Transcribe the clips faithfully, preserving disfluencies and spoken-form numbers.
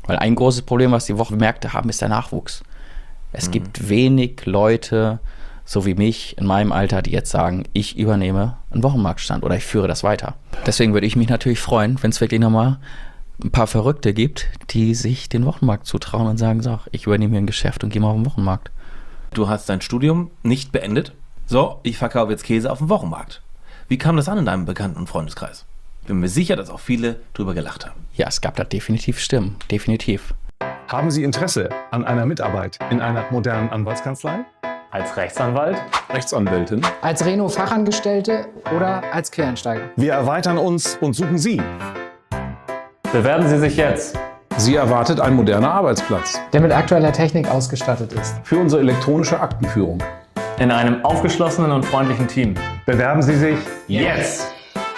Weil ein großes Problem, was die Wochenmärkte haben, ist der Nachwuchs. Es mhm. gibt wenig Leute, so wie mich in meinem Alter, die jetzt sagen, ich übernehme einen Wochenmarktstand oder ich führe das weiter. Deswegen würde ich mich natürlich freuen, wenn es wirklich nochmal ein paar Verrückte gibt, die sich den Wochenmarkt zutrauen und sagen, so, ich übernehme hier ein Geschäft und gehe mal auf den Wochenmarkt. Du hast dein Studium nicht beendet. So, ich verkaufe jetzt Käse auf dem Wochenmarkt. Wie kam das an in deinem bekannten Freundeskreis? Bin mir sicher, dass auch viele drüber gelacht haben. Ja, es gab da definitiv Stimmen, definitiv. Haben Sie Interesse an einer Mitarbeit in einer modernen Anwaltskanzlei? Als Rechtsanwalt? Rechtsanwältin? Als Reno-Fachangestellte oder als Quereinsteiger? Wir erweitern uns und suchen Sie. Bewerben Sie sich jetzt. Sie erwartet ein moderner Arbeitsplatz. Der mit aktueller Technik ausgestattet ist. Für unsere elektronische Aktenführung. In einem aufgeschlossenen und freundlichen Team. Bewerben Sie sich jetzt!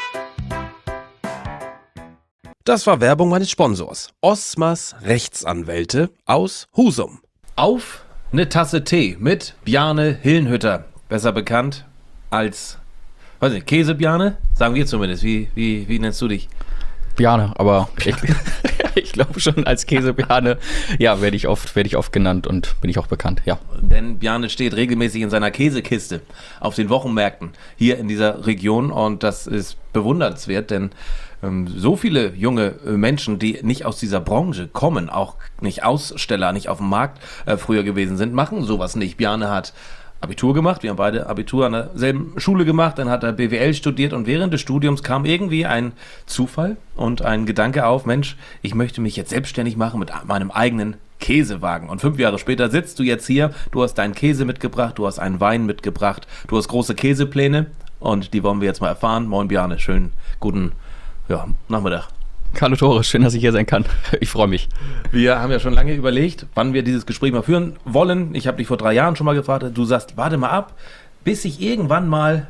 Das war Werbung meines Sponsors, Osmas Rechtsanwälte aus Husum. Auf eine Tasse Tee mit Bjarne Hillenhütter, besser bekannt als, weiß nicht, Käse-Bjarne? Sagen wir zumindest. Wie, wie, wie nennst du dich? Bjarne, aber ich, ich glaube schon als Käse-Bjarne, ja, werde ich oft, werde ich oft genannt und bin ich auch bekannt, ja. Denn Bjarne steht regelmäßig in seiner Käsekiste auf den Wochenmärkten hier in dieser Region und das ist bewundernswert, denn ähm, so viele junge äh, Menschen, die nicht aus dieser Branche kommen, auch nicht Aussteller, nicht auf dem Markt äh, früher gewesen sind, machen sowas nicht. Bjarne hat Abitur gemacht, wir haben beide Abitur an derselben Schule gemacht, dann hat er B W L studiert und während des Studiums kam irgendwie ein Zufall und ein Gedanke auf, Mensch, ich möchte mich jetzt selbstständig machen mit meinem eigenen Käsewagen. Und fünf Jahre später sitzt du jetzt hier, du hast deinen Käse mitgebracht, du hast einen Wein mitgebracht, du hast große Käsepläne und die wollen wir jetzt mal erfahren. Moin Bjarne, schönen guten ja, Nachmittag. Hallo Tore, schön, dass ich hier sein kann. Ich freue mich. Wir haben ja schon lange überlegt, wann wir dieses Gespräch mal führen wollen. Ich habe dich vor drei Jahren schon mal gefragt. Du sagst, warte mal ab, bis ich irgendwann mal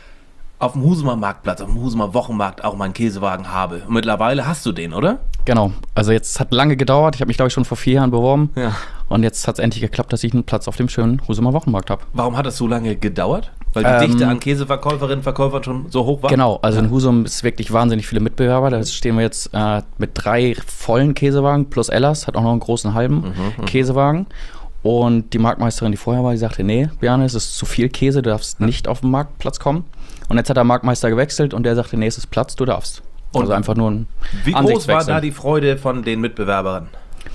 auf dem Husumer Marktplatz, auf dem Husumer Wochenmarkt auch meinen Käsewagen habe. Und mittlerweile hast du den, oder? Genau. Also jetzt hat lange gedauert. Ich habe mich, glaube ich, schon vor vier Jahren beworben. Ja. Und jetzt hat es endlich geklappt, dass ich einen Platz auf dem schönen Husumer Wochenmarkt habe. Warum hat das so lange gedauert? Weil die Ähm, Dichte an Käseverkäuferinnen und Verkäufern schon so hoch war? Genau, also in Husum ist wirklich wahnsinnig viele Mitbewerber. Da stehen wir jetzt äh, mit drei vollen Käsewagen plus Ellas, hat auch noch einen großen halben Mhm, Käsewagen. Und die Marktmeisterin, die vorher war, die sagte, nee, Bjarne, es ist zu viel Käse, du darfst nicht auf den Marktplatz kommen. Und jetzt hat der Marktmeister gewechselt und der sagte, nee, es ist Platz, du darfst. Und also einfach nur ein Wie groß war Ansichtswechsel. da die Freude von den Mitbewerbern?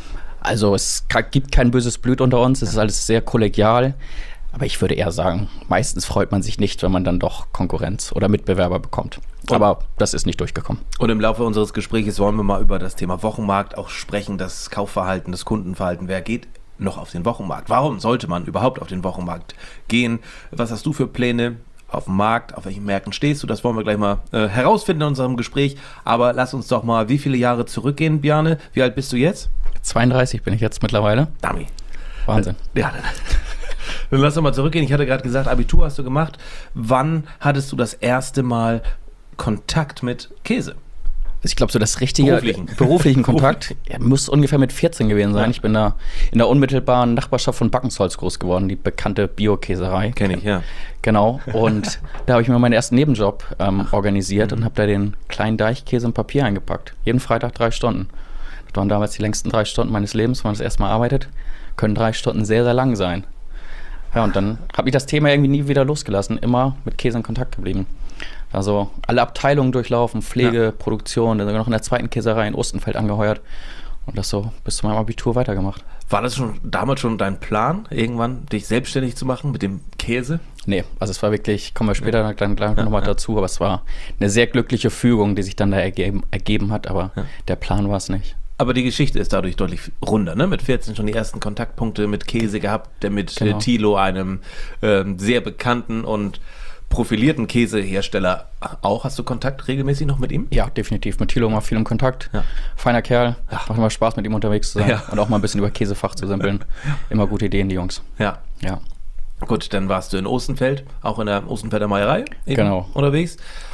Also es ka- gibt kein böses Blut unter uns, es ist alles sehr kollegial. Aber ich würde eher sagen, meistens freut man sich nicht, wenn man dann doch Konkurrenz oder Mitbewerber bekommt. Aber das ist nicht durchgekommen. Und im Laufe unseres Gesprächs wollen wir mal über das Thema Wochenmarkt auch sprechen, das Kaufverhalten, das Kundenverhalten. Wer geht noch auf den Wochenmarkt? Warum sollte man überhaupt auf den Wochenmarkt gehen? Was hast du für Pläne auf dem Markt? Auf welchen Märkten stehst du? Das wollen wir gleich mal äh, herausfinden in unserem Gespräch. Aber lass uns doch mal wie viele Jahre zurückgehen, Bjarne? Wie alt bist du jetzt? zweiunddreißig bin ich jetzt mittlerweile. Dami. Wahnsinn. Ja, dann, dann lass doch mal zurückgehen. Ich hatte gerade gesagt, Abitur hast du gemacht. Wann hattest du das erste Mal Kontakt mit Käse? Ich glaube, so das richtige Beruflichen. beruflichen Kontakt ja, muss ungefähr mit vierzehn gewesen sein. Ja. Ich bin da in der unmittelbaren Nachbarschaft von Backensholz groß geworden, die bekannte Bio-Käserei. Kenn ich, ja. Genau. Und da habe ich mir meinen ersten Nebenjob ähm, organisiert und habe da den kleinen Deichkäse in Papier eingepackt. Jeden Freitag drei Stunden. Das waren damals die längsten drei Stunden meines Lebens, wenn man das erste Mal arbeitet. Können drei Stunden sehr, sehr lang sein. Ja, und dann habe ich das Thema irgendwie nie wieder losgelassen. Immer mit Käse in Kontakt geblieben. Also alle Abteilungen durchlaufen, Pflege, Ja. Produktion, dann sogar noch in der zweiten Käserei in Ostenfeld angeheuert und das so bis zu meinem Abitur weitergemacht. War das schon damals schon dein Plan, irgendwann dich selbstständig zu machen mit dem Käse? Nee, also es war wirklich, kommen wir später dann gleich nochmal dazu, aber es war eine sehr glückliche Fügung, die sich dann da ergeben, ergeben hat, aber Ja. der Plan war es nicht. Aber die Geschichte ist dadurch deutlich runder, ne? Mit vierzehn schon die ersten Kontaktpunkte mit Käse gehabt, der mit Genau. äh, Thilo, einem ähm, sehr bekannten und profilierten Käsehersteller auch. Hast du Kontakt regelmäßig noch mit ihm? Ja, definitiv. Mit Thilo immer viel im Kontakt. Ja. Feiner Kerl. Macht immer Spaß, mit ihm unterwegs zu sein. Ja. Und auch mal ein bisschen über Käsefach zu simpeln. Immer gute Ideen, die Jungs. Ja. Ja. Gut, dann warst du in Ostenfeld, auch in der Ostenfelder Meierei eben Genau. unterwegs.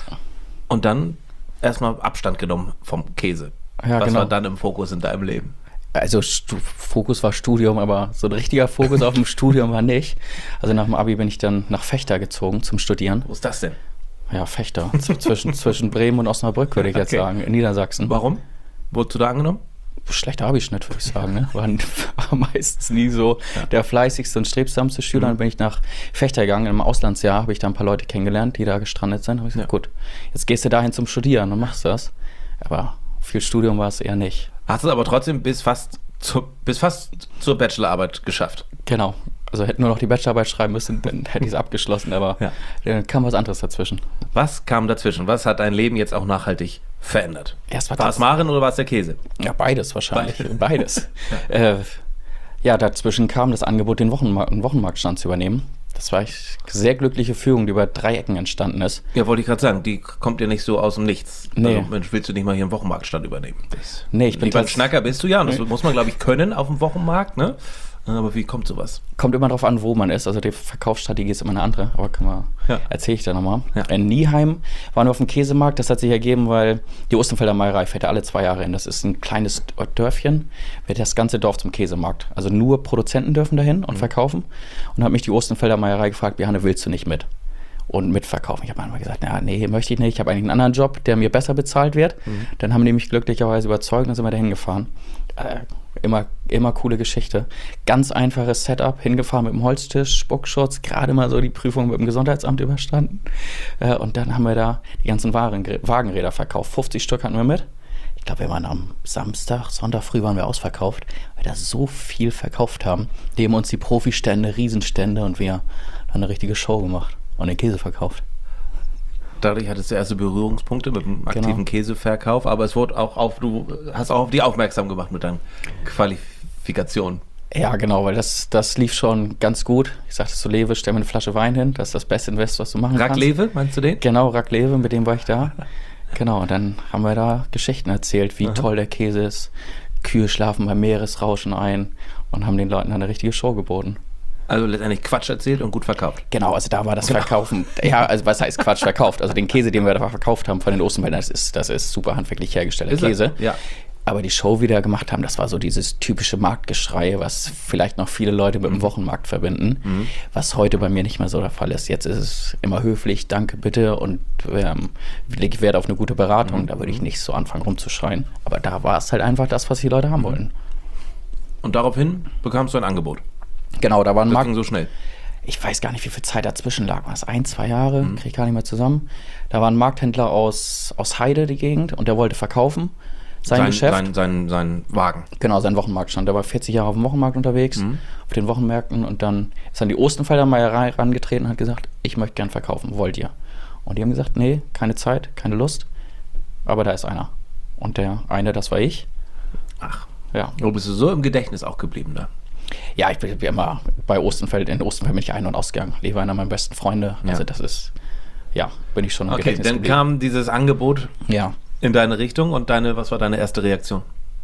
Und dann erstmal Abstand genommen vom Käse. Ja, Was genau. war dann im Fokus in deinem Leben? Also Stu- Fokus war Studium, aber so ein richtiger Fokus auf dem Studium war nicht. Also nach dem Abi bin ich dann nach Fechter gezogen zum Studieren. Wo ist das denn? Ja, Fechter. Z- zwischen, zwischen Bremen und Osnabrück, würde ich jetzt Okay. sagen, in Niedersachsen. Warum? Wurdest du da angenommen? schlechter Abischnitt, würde ich sagen. Ne? War, war meistens nie so ja. der fleißigste und strebsamste Schüler. Mhm. Dann bin ich nach Fechter gegangen. Im Auslandsjahr habe ich da ein paar Leute kennengelernt, die da gestrandet sind. Habe ich gesagt, ja. gut, jetzt gehst du dahin zum Studieren und machst das. Aber viel Studium war es eher nicht. Hast du aber trotzdem bis fast, zu, bis fast zur Bachelorarbeit geschafft? Genau. Also hätte nur noch die Bachelorarbeit schreiben müssen, dann hätte ich es abgeschlossen, aber ja. dann kam was anderes dazwischen. Was kam dazwischen? Was hat dein Leben jetzt auch nachhaltig verändert? Erst war war es Maren oder war es der Käse? Ja, beides wahrscheinlich. Be- beides. ja. Äh, ja, dazwischen kam das Angebot, den Wochenmarkt, den Wochenmarktstand zu übernehmen. Das war eine sehr glückliche Fügung, die über drei Ecken entstanden ist. Ja, wollte ich gerade sagen, die kommt ja nicht so aus dem Nichts. Nee. Also, Mensch, willst du nicht mal hier einen Wochenmarktstand übernehmen? Das nee, ich bin lieber ein Schnacker bist du ja. Und das nee. muss man, glaube ich, können auf dem Wochenmarkt, ne? Aber wie kommt sowas? Kommt immer darauf an, wo man ist. Also die Verkaufsstrategie ist immer eine andere, aber kann man, ja. erzähle ich da nochmal. Ja. In Nieheim waren wir auf dem Käsemarkt. Das hat sich ergeben, weil die Ostenfelder Meierei fährt ja alle zwei Jahre hin. Das ist ein kleines Dörfchen, wird das ganze Dorf zum Käsemarkt. Also nur Produzenten dürfen dahin und mhm. verkaufen. Und dann hat mich die Ostenfelder Meierei gefragt, Bjarne, willst du nicht mit? Und mitverkaufen. Ich habe einmal gesagt, na, nee, möchte ich nicht. Ich habe eigentlich einen anderen Job, der mir besser bezahlt wird. Mhm. Dann haben die mich glücklicherweise überzeugt und sind wir dahin gefahren. Äh, immer, immer coole Geschichte. Ganz einfaches Setup, hingefahren mit dem Holztisch, Spuckschutz, gerade mal so die Prüfung mit dem Gesundheitsamt überstanden. Äh, und dann haben wir da die ganzen Waren, Wagenräder verkauft. fünfzig Stück hatten wir mit. Ich glaube, wir waren am Samstag, Sonntag früh waren wir ausverkauft, weil wir da so viel verkauft haben. Neben uns die Profistände, Riesenstände und wir haben eine richtige Show gemacht. Und den Käse verkauft. Dadurch hattest du erste Berührungspunkte mit dem aktiven genau. Käseverkauf, aber es wurde auch auf, du hast auch auf die aufmerksam gemacht mit deinen Qualifikationen. Ja, genau, weil das, das lief schon ganz gut. Ich sagte zu Lewe, stell mir eine Flasche Wein hin, das ist das beste Invest, was du machen Rack kannst. Lewe, meinst du den? Genau, Rack Lewe, mit dem war ich da. Genau, und dann haben wir da Geschichten erzählt, wie Aha. toll der Käse ist. Kühe schlafen beim Meeresrauschen ein und haben den Leuten eine richtige Show geboten. Also letztendlich Quatsch erzählt und gut verkauft. Genau, also da war das genau. Verkaufen, ja, also was heißt Quatsch verkauft? Also den Käse, den wir da verkauft haben von den Ostenfeldern, das ist, das ist super handwerklich hergestellter ist Käse. Er? Ja. Aber die Show, die wir gemacht haben, das war so dieses typische Marktgeschrei, was vielleicht noch viele Leute mit dem Wochenmarkt verbinden, mhm. was heute bei mir nicht mehr so der Fall ist. Jetzt ist es immer höflich, danke, bitte und ähm, lege Wert auf eine gute Beratung. Mhm. Da würde ich nicht so anfangen rumzuschreien. Aber da war es halt einfach das, was die Leute haben wollten. Und daraufhin bekamst du ein Angebot. Genau, da war ein das Markt. ging so schnell. Ich weiß gar nicht, wie viel Zeit dazwischen lag. War es ein, zwei Jahre? Mhm. Kriege ich gar nicht mehr zusammen. Da war ein Markthändler aus, aus Heide, die Gegend, und der wollte verkaufen. Sein, sein Geschäft. Sein, sein, sein Wagen. Genau, sein Wochenmarktstand. Der war vierzig Jahre auf dem Wochenmarkt unterwegs, mhm. auf den Wochenmärkten. Und dann ist an die Ostenfelder Meierei herangetreten und hat gesagt, ich möchte gern verkaufen, wollt ihr? Und die haben gesagt, nee, keine Zeit, keine Lust. Aber da ist einer. Und der eine, das war ich. Ach. Ja. Du bist so im Gedächtnis auch geblieben da. Ja, ich bin immer bei Ostenfeld, in Ostenfeld bin ich ein- und ausgegangen. Lewe, einer meiner besten Freunde. Ja. Also das ist, ja, bin ich schon im okay, Gedächtnis dann geblieben. kam dieses Angebot ja. in deine Richtung und deine, was war deine erste Reaktion?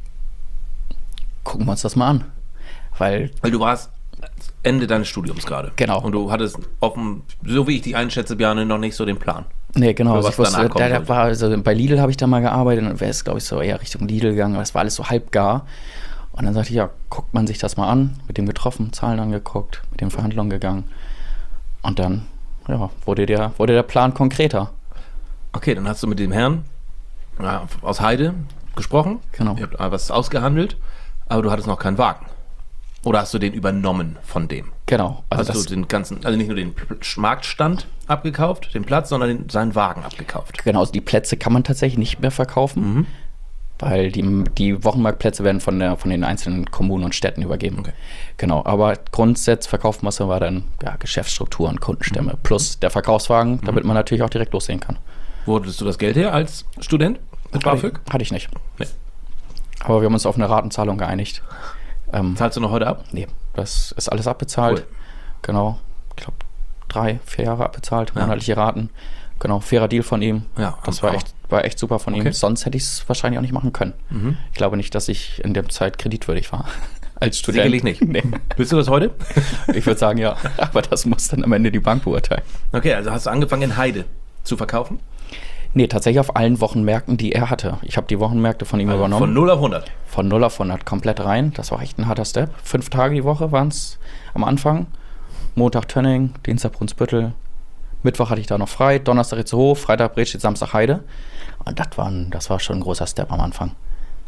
Gucken wir uns das mal an. Weil, Weil du warst Ende deines Studiums gerade. Genau. Und du hattest offen, so wie ich dich einschätze, Bjarne, noch nicht so den Plan. Nee, genau. Also was ich wusste, danach kommen da, da war, also bei Lidl habe ich da mal gearbeitet und wäre es, glaube ich, so eher Richtung Lidl gegangen, aber es war alles so halbgar. Und dann sagte ich, ja, guckt man sich das mal an, mit dem getroffen, Zahlen angeguckt, mit den Verhandlungen gegangen. Und dann, ja, wurde der, wurde der Plan konkreter. Okay, dann hast du mit dem Herrn ja, aus Heide gesprochen. Genau. Ihr habt was ausgehandelt, aber du hattest noch keinen Wagen. Oder hast du den übernommen von dem? Genau. Also hast du den ganzen, also nicht nur den Marktstand abgekauft, den Platz, sondern den, seinen Wagen abgekauft. Genau, also die Plätze kann man tatsächlich nicht mehr verkaufen. Mhm. Weil die, die Wochenmarktplätze werden von, der, von den einzelnen Kommunen und Städten übergeben. Okay. Genau, aber Grundsatz Verkaufsmasse war dann ja, Geschäftsstruktur und Kundenstämme. Mhm. Plus der Verkaufswagen, mhm. damit man natürlich auch direkt lossehen kann. Wo hattest du das Geld her als Student mit BAföG? Hatte, hatte ich nicht. Nee. Aber wir haben uns auf eine Ratenzahlung geeinigt. Ähm, Zahlst du noch heute ab? Nee, das ist alles abbezahlt. Cool. Genau, ich glaube drei, vier Jahre abbezahlt, ja. monatliche Raten. Genau, fairer Deal von ihm. Ja, das war echt, war echt super von okay. ihm. Sonst hätte ich es wahrscheinlich auch nicht machen können. Mhm. Ich glaube nicht, dass ich in der Zeit kreditwürdig war. Als Student. Sicherlich nicht. Nee. Bist du das heute? Ich würde sagen, ja. Aber das muss dann am Ende die Bank beurteilen. Okay, also hast du angefangen in Heide zu verkaufen? Nee, tatsächlich auf allen Wochenmärkten, die er hatte. Ich habe die Wochenmärkte von ihm also übernommen. Von null auf hundert? Von null auf hundert, komplett rein. Das war echt ein harter Step. Fünf Tage die Woche waren es am Anfang. Montag Tönning, Dienstag Brunsbüttel. Mittwoch hatte ich da noch frei, Donnerstag Itzehoe, Freitag Bredstedt, Samstag Heide. Und das war, ein, das war schon ein großer Step am Anfang.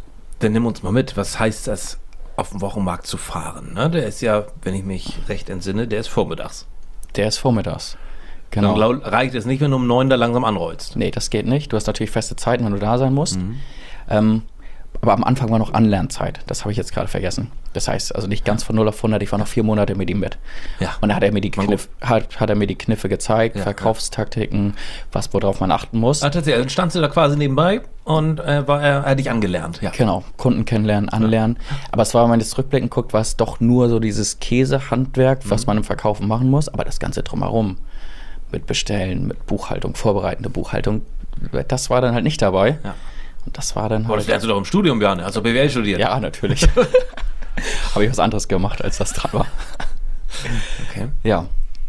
Dann nimm uns mal mit, was heißt das, auf dem Wochenmarkt zu fahren? Ne? Der ist ja, wenn ich mich recht entsinne, der ist vormittags. Der ist vormittags. Genau. Dann reicht es nicht, wenn du um neun da langsam anrollst. Nee, das geht nicht. Du hast natürlich feste Zeiten, wenn du da sein musst. Mhm. Ähm, aber am Anfang war noch Anlernzeit. Das habe ich jetzt gerade vergessen. Das heißt, also nicht ganz von null auf hundert. Ich war noch vier Monate mit ihm mit. Ja. Und da hat er mir die, Man Kniff, hat, hat er mir die Kniffe gezeigt, Ja, Verkaufstaktiken, was worauf man achten muss. Ah, tatsächlich, dann standst du da quasi nebenbei und äh, war, er hat dich angelernt. Ja. Genau, Kunden kennenlernen, anlernen. Aber es war, wenn man jetzt rückblickend guckt, war es doch nur so dieses Käsehandwerk, was man im Verkaufen machen muss. Aber das Ganze drumherum, mit Bestellen, mit Buchhaltung, vorbereitende Buchhaltung, das war dann halt nicht dabei. Ja. Und das war dann Boah, das halt... lernst du doch im Studium, Bjarne. Hast du B W L studiert? Ja, natürlich. Habe ich was anderes gemacht, als das dran war. Okay. Ja.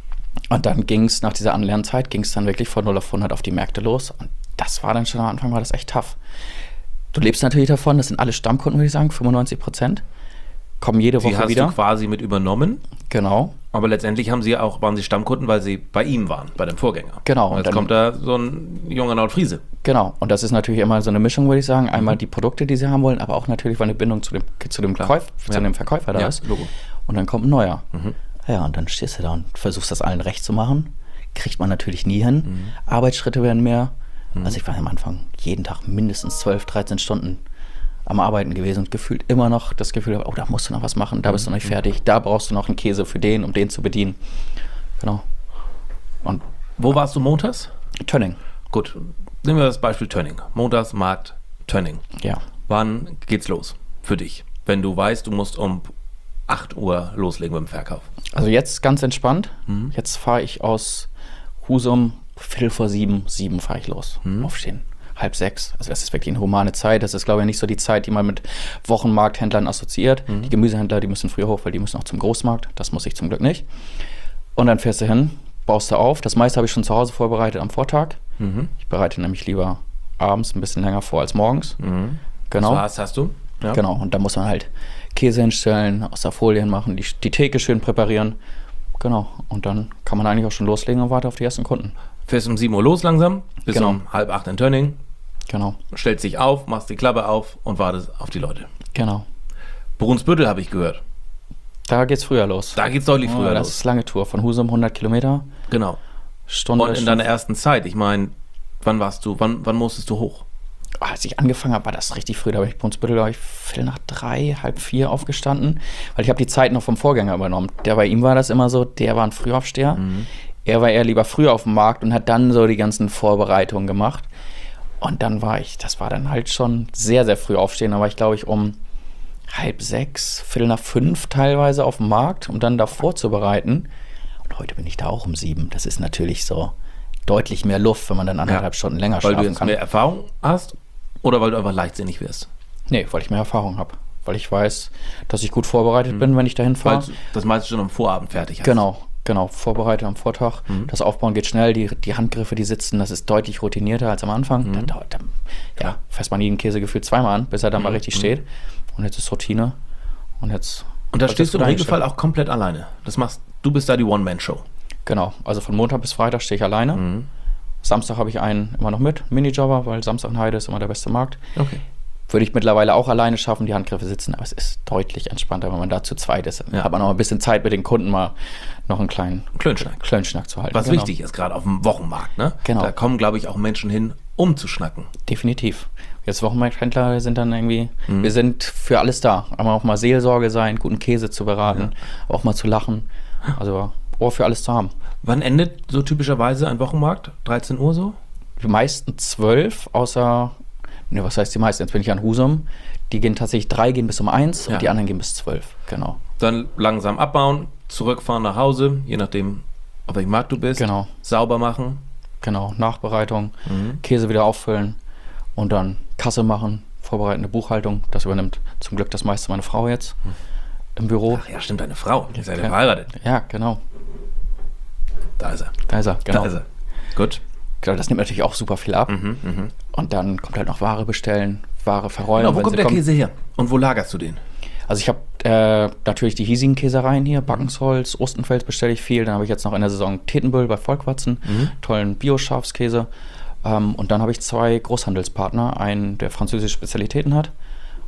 Und dann ging es, nach dieser Anlernzeit, ging es dann wirklich von null auf hundert auf die Märkte los. Und das war dann schon am Anfang, war das echt tough. Du lebst natürlich davon, das sind alle Stammkunden, würde ich sagen, fünfundneunzig Prozent. Kommen jede Die Woche hast wieder. du quasi mit übernommen, Genau, aber letztendlich haben sie auch, waren sie Stammkunden, weil sie bei ihm waren, bei dem Vorgänger. Genau, Und und jetzt dann- kommt da so ein junger Nordfriese. genau. Und das ist natürlich immer so eine Mischung, würde ich sagen. Einmal die Produkte, die sie haben wollen, aber auch natürlich, weil eine Bindung zu dem, zu dem, Klar. Käuf, Ja. zu dem Verkäufer da Ja, ist. Logo. Und dann kommt ein neuer. Mhm. Ja, und dann stehst du da und versuchst das allen recht zu machen. Kriegt man natürlich nie hin. Mhm. Arbeitsschritte werden mehr. Also ich war am Anfang jeden Tag mindestens zwölf, dreizehn Stunden am Arbeiten gewesen und gefühlt immer noch das Gefühl, oh, da musst du noch was machen, da bist du noch nicht fertig, da brauchst du noch einen Käse für den, um den zu bedienen. Genau. Und Wo warst du montags? Tönning, Gut, nehmen wir das Beispiel Tönning. Montags, Markt, Tönning. ja. Wann geht's los für dich? Wenn du weißt, du musst um acht Uhr loslegen mit dem Verkauf. Also jetzt ganz entspannt. Jetzt fahre ich aus Husum Viertel vor sieben, sieben fahre ich los. Aufstehen. Halb sechs. Also das ist wirklich eine humane Zeit. Das ist, glaube ich, nicht so die Zeit, die man mit Wochenmarkthändlern assoziiert. Die Gemüsehändler, die müssen früher hoch, weil die müssen auch zum Großmarkt. Das muss ich zum Glück nicht. Und dann fährst du hin, baust du auf. Das meiste habe ich schon zu Hause vorbereitet am Vortag. Mhm. Ich bereite nämlich lieber abends ein bisschen länger vor als morgens. Mhm. Genau. So hast, hast du? Ja. Genau. Und da muss man halt Käse hinstellen, aus der Folien machen, die, die Theke schön präparieren. Genau. Und dann kann man eigentlich auch schon loslegen und warte auf die ersten Kunden. Fährst um sieben Uhr los langsam, bis Genau. um halb acht in Tönning, Genau. stellst dich auf, machst die Klappe auf und wartest auf die Leute. Genau. Brunsbüttel habe ich gehört. Da geht's früher los. Da geht's deutlich Ja, früher das los. ist lange Tour. Von Husum hundert Kilometer, Genau. Stunde. Und in Stunde. deiner ersten Zeit, ich meine, wann warst du, wann, wann musstest du hoch? Als ich angefangen habe, war das richtig früh. Da bin ich Brunsbüttel, glaube ich, Viertel nach drei, halb vier aufgestanden. Weil ich habe die Zeit noch vom Vorgänger übernommen. Der bei ihm war das immer so, der war ein Frühaufsteher. Mhm. Er war eher lieber früh auf dem Markt und hat dann so die ganzen Vorbereitungen gemacht. Und dann war ich, das war dann halt schon sehr, sehr früh aufstehen. Da war ich, glaube ich, um halb sechs, Viertel nach fünf teilweise auf dem Markt, um dann da vorzubereiten. Und heute bin ich da auch um sieben. Das ist natürlich so deutlich mehr Luft, wenn man dann anderthalb Ja. Stunden länger Weil du schlafen jetzt kann. mehr Erfahrung hast oder weil du einfach leichtsinnig wirst? Nee, weil ich mehr Erfahrung habe. Weil ich weiß, dass ich gut vorbereitet bin, wenn ich dahin Weil fahre. du das meiste schon am Vorabend fertig hast. Genau, genau. Vorbereitet am Vortag. Mhm. Das Aufbauen geht schnell, die, die Handgriffe, die sitzen, das ist deutlich routinierter als am Anfang. Mhm. Dann dauert dann, ja, fasst man jeden Käse gefühlt zweimal an, bis er dann mal Mhm. richtig steht. Und jetzt ist Routine. Und jetzt. Und da wird stehst du das im gut Regelfall eingestellt. auch komplett alleine. Das machst, du bist da die One-Man-Show. Genau. Also von Montag bis Freitag stehe ich alleine. Mhm. Samstag habe ich einen immer noch mit, Minijobber, weil Samstag in Heide ist immer der beste Markt. Okay. Würde ich mittlerweile auch alleine schaffen, die Handgriffe sitzen, aber es ist deutlich entspannter, wenn man da zu zweit ist. Dann Ja. hat man noch ein bisschen Zeit mit den Kunden mal noch einen kleinen Klönschnack. Klönschnack zu halten. Was Genau. wichtig ist, gerade auf dem Wochenmarkt. Ne? Genau. Da kommen, glaube ich, auch Menschen hin, um zu schnacken. Definitiv. Jetzt Wochenmarkthändler sind dann irgendwie, Mhm. wir sind für alles da. Einmal auch mal Seelsorge sein, guten Käse zu beraten, auch mal zu lachen. Also Ohr für alles zu haben. Wann endet so typischerweise ein Wochenmarkt? dreizehn Uhr so? Die meisten zwölf, außer, ne, was heißt die meisten? Jetzt bin ich an Husum. Die gehen tatsächlich, drei gehen bis um eins Ja. und die anderen gehen bis zwölf. Genau. Dann langsam abbauen, zurückfahren nach Hause, je nachdem, auf welchem Markt du bist. Genau. Sauber machen. Genau. Nachbereitung, Mhm. Käse wieder auffüllen und dann Kasse machen, vorbereitende Buchhaltung. Das übernimmt zum Glück das meiste meine Frau jetzt im Büro. Ach ja, stimmt, deine Frau. Ihr seid ja Ja. verheiratet. Ja, genau. Da ist er. Da ist er. Genau. Da ist er. Gut. Genau, das nimmt natürlich auch super viel ab. Mhm, mhm. Und dann kommt halt noch Ware bestellen, Ware verräumen. Genau, wo wenn kommt sie der kommen. Käse her? Und wo lagerst du den? Also ich habe äh, natürlich die hiesigen Käsereien hier, Backensholz, Ostenfels bestelle ich viel. Dann habe ich jetzt noch in der Saison Tetenbüll bei Volkwatzen, Mhm. tollen Bio-Schafskäse. Ähm, und dann habe ich zwei Großhandelspartner, einen, der französische Spezialitäten hat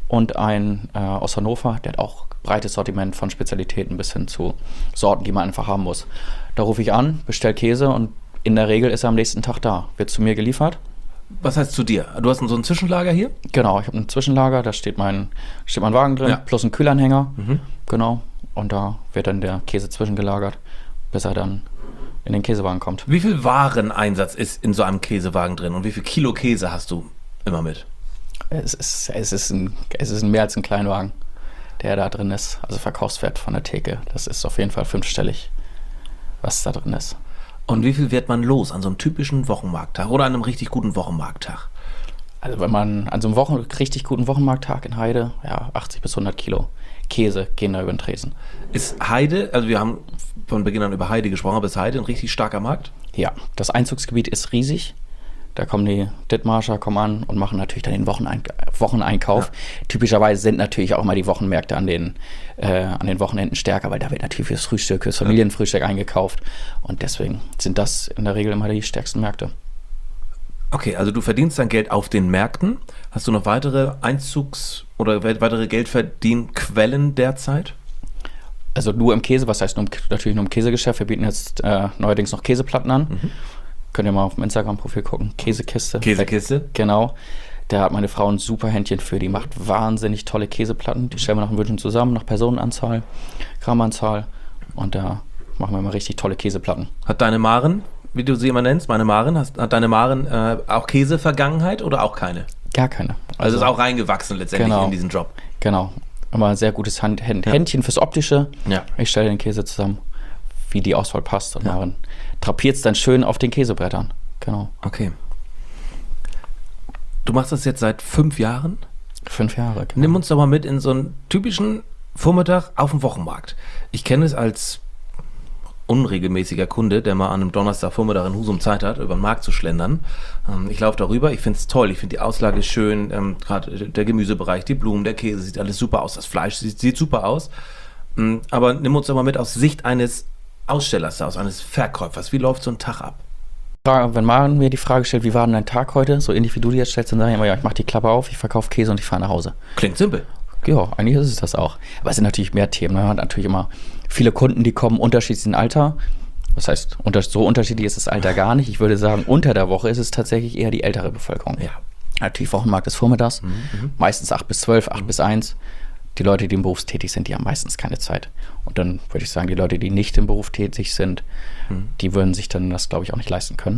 und einen äh, aus Hannover, der hat auch breites Sortiment von Spezialitäten bis hin zu Sorten, die man einfach haben muss. Da rufe ich an, bestelle Käse und in der Regel ist er am nächsten Tag da. Wird zu mir geliefert. Was heißt zu dir? Du hast so ein Zwischenlager hier? Genau, ich habe ein Zwischenlager, da steht mein, steht mein Wagen drin, Ja. plus ein Kühlanhänger. Mhm. Genau, und da wird dann der Käse zwischengelagert, bis er dann in den Käsewagen kommt. Wie viel Wareneinsatz ist in so einem Käsewagen drin und wie viel Kilo Käse hast du immer mit? Es ist, es ist, ein, es ist mehr als ein Kleinwagen, der da drin ist. Also Verkaufswert von der Theke. Das ist auf jeden Fall fünfstellig, was da drin ist. Und wie viel wird man los an so einem typischen Wochenmarkttag oder an einem richtig guten Wochenmarkttag? Also wenn man an so einem Wochen, richtig guten Wochenmarkttag in Heide, ja, achtzig bis hundert Kilo Käse gehen da über den Tresen. Ist Heide, also wir haben von Beginn an über Heide gesprochen, aber ist Heide ein richtig starker Markt? Ja, das Einzugsgebiet ist riesig. Da kommen die Dithmarscher, kommen an und machen natürlich dann den Wochenein Wocheneinkauf. Ja. Typischerweise sind natürlich auch immer die Wochenmärkte an den, äh, an den Wochenenden stärker, weil da wird natürlich fürs Frühstück, fürs Familienfrühstück eingekauft. Und deswegen sind das in der Regel immer die stärksten Märkte. Okay, also du verdienst dein Geld auf den Märkten. Hast du noch weitere Einzugs- oder weitere Geldverdienquellen derzeit? Also nur im Käse, was heißt nur im, natürlich nur im Käsegeschäft. Wir bieten jetzt äh, neuerdings noch Käseplatten an. Mhm. Könnt ihr mal auf dem Instagram-Profil gucken. Käsekiste. Käsekiste. Genau. Da hat meine Frau ein super Händchen für. Die macht wahnsinnig tolle Käseplatten. Die stellen wir nach den Wünschen zusammen, nach Personenanzahl, Grammanzahl. Und da machen wir mal richtig tolle Käseplatten. Hat deine Maren, wie du sie immer nennst, meine Maren, hast, hat deine Maren äh, auch Käse-Vergangenheit oder auch keine? Gar keine. Also, also ist auch reingewachsen letztendlich genau, in diesen Job. Genau. Immer ein sehr gutes Hand, Händ, Händchen fürs Optische. Ja. Ich stelle den Käse zusammen, wie die Auswahl passt. Und ja. Maren drapiert es dann schön auf den Käsebrettern. Genau. Okay. Du machst das jetzt seit fünf Jahren? Fünf Jahre, genau. Nimm uns doch mal mit in so einen typischen Vormittag auf dem Wochenmarkt. Ich kenne es als unregelmäßiger Kunde, der mal an einem Donnerstagvormittag in Husum Zeit hat, über den Markt zu schlendern. Ähm, ich laufe darüber, ich finde es toll, ich finde die Auslage schön, ähm, gerade der Gemüsebereich, die Blumen, der Käse, sieht alles super aus, das Fleisch sieht, sieht super aus. Ähm, aber nimm uns doch mal mit aus Sicht eines Ausstellers, aus eines Verkäufers. Wie läuft so ein Tag ab? Wenn Maren mir die Frage stellt, wie war denn dein Tag heute, so ähnlich wie du die jetzt stellst, dann sage ich immer, ja, ich mache die Klappe auf, ich verkaufe Käse und ich fahre nach Hause. Klingt simpel. Ja, eigentlich ist es das auch. Aber es sind natürlich mehr Themen. Man hat natürlich immer viele Kunden, die kommen unterschiedlichen Alter. Das heißt, unter, so unterschiedlich ist das Alter gar nicht. Ich würde sagen, unter der Woche ist es tatsächlich eher die ältere Bevölkerung. Ja. Natürlich Wochenmarkt des Vormittags, Mhm, mhm. meistens acht bis zwölf, acht bis eins. Die Leute, die im Beruf tätig sind, die haben meistens keine Zeit. Und dann würde ich sagen, die Leute, die nicht im Beruf tätig sind, Mhm. die würden sich dann das, glaube ich, auch nicht leisten können,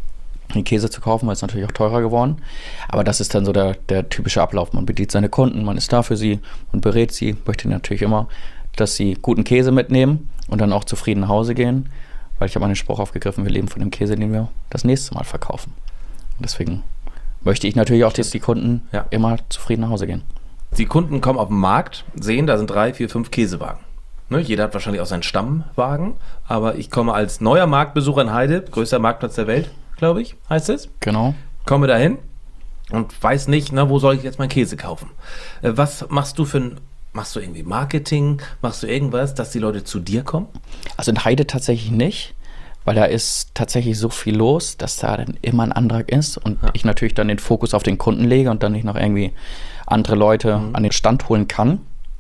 den Käse zu kaufen, weil es natürlich auch teurer geworden. Aber das ist dann so der, der typische Ablauf. Man bedient seine Kunden, man ist da für sie und berät sie, möchte natürlich immer, dass sie guten Käse mitnehmen und dann auch zufrieden nach Hause gehen, weil ich habe mal den Spruch aufgegriffen, wir leben von dem Käse, den wir das nächste Mal verkaufen. Und deswegen möchte ich natürlich auch, dass die Kunden Ja. immer zufrieden nach Hause gehen. Die Kunden kommen auf den Markt, sehen, da sind drei, vier, fünf Käsewagen. Ne, jeder hat wahrscheinlich auch seinen Stammwagen, aber ich komme als neuer Marktbesucher in Heide, größter Marktplatz der Welt, glaube ich, heißt es. Genau. Komme dahin und weiß nicht, na, wo soll ich jetzt meinen Käse kaufen? Äh, was machst du für ein, machst du irgendwie Marketing, machst du irgendwas, dass die Leute zu dir kommen? Also in Heide tatsächlich nicht, weil da ist tatsächlich so viel los, dass da dann immer ein Antrag ist und Ja. ich natürlich dann den Fokus auf den Kunden lege und dann nicht noch irgendwie andere Leute Mhm. an den Stand holen kann.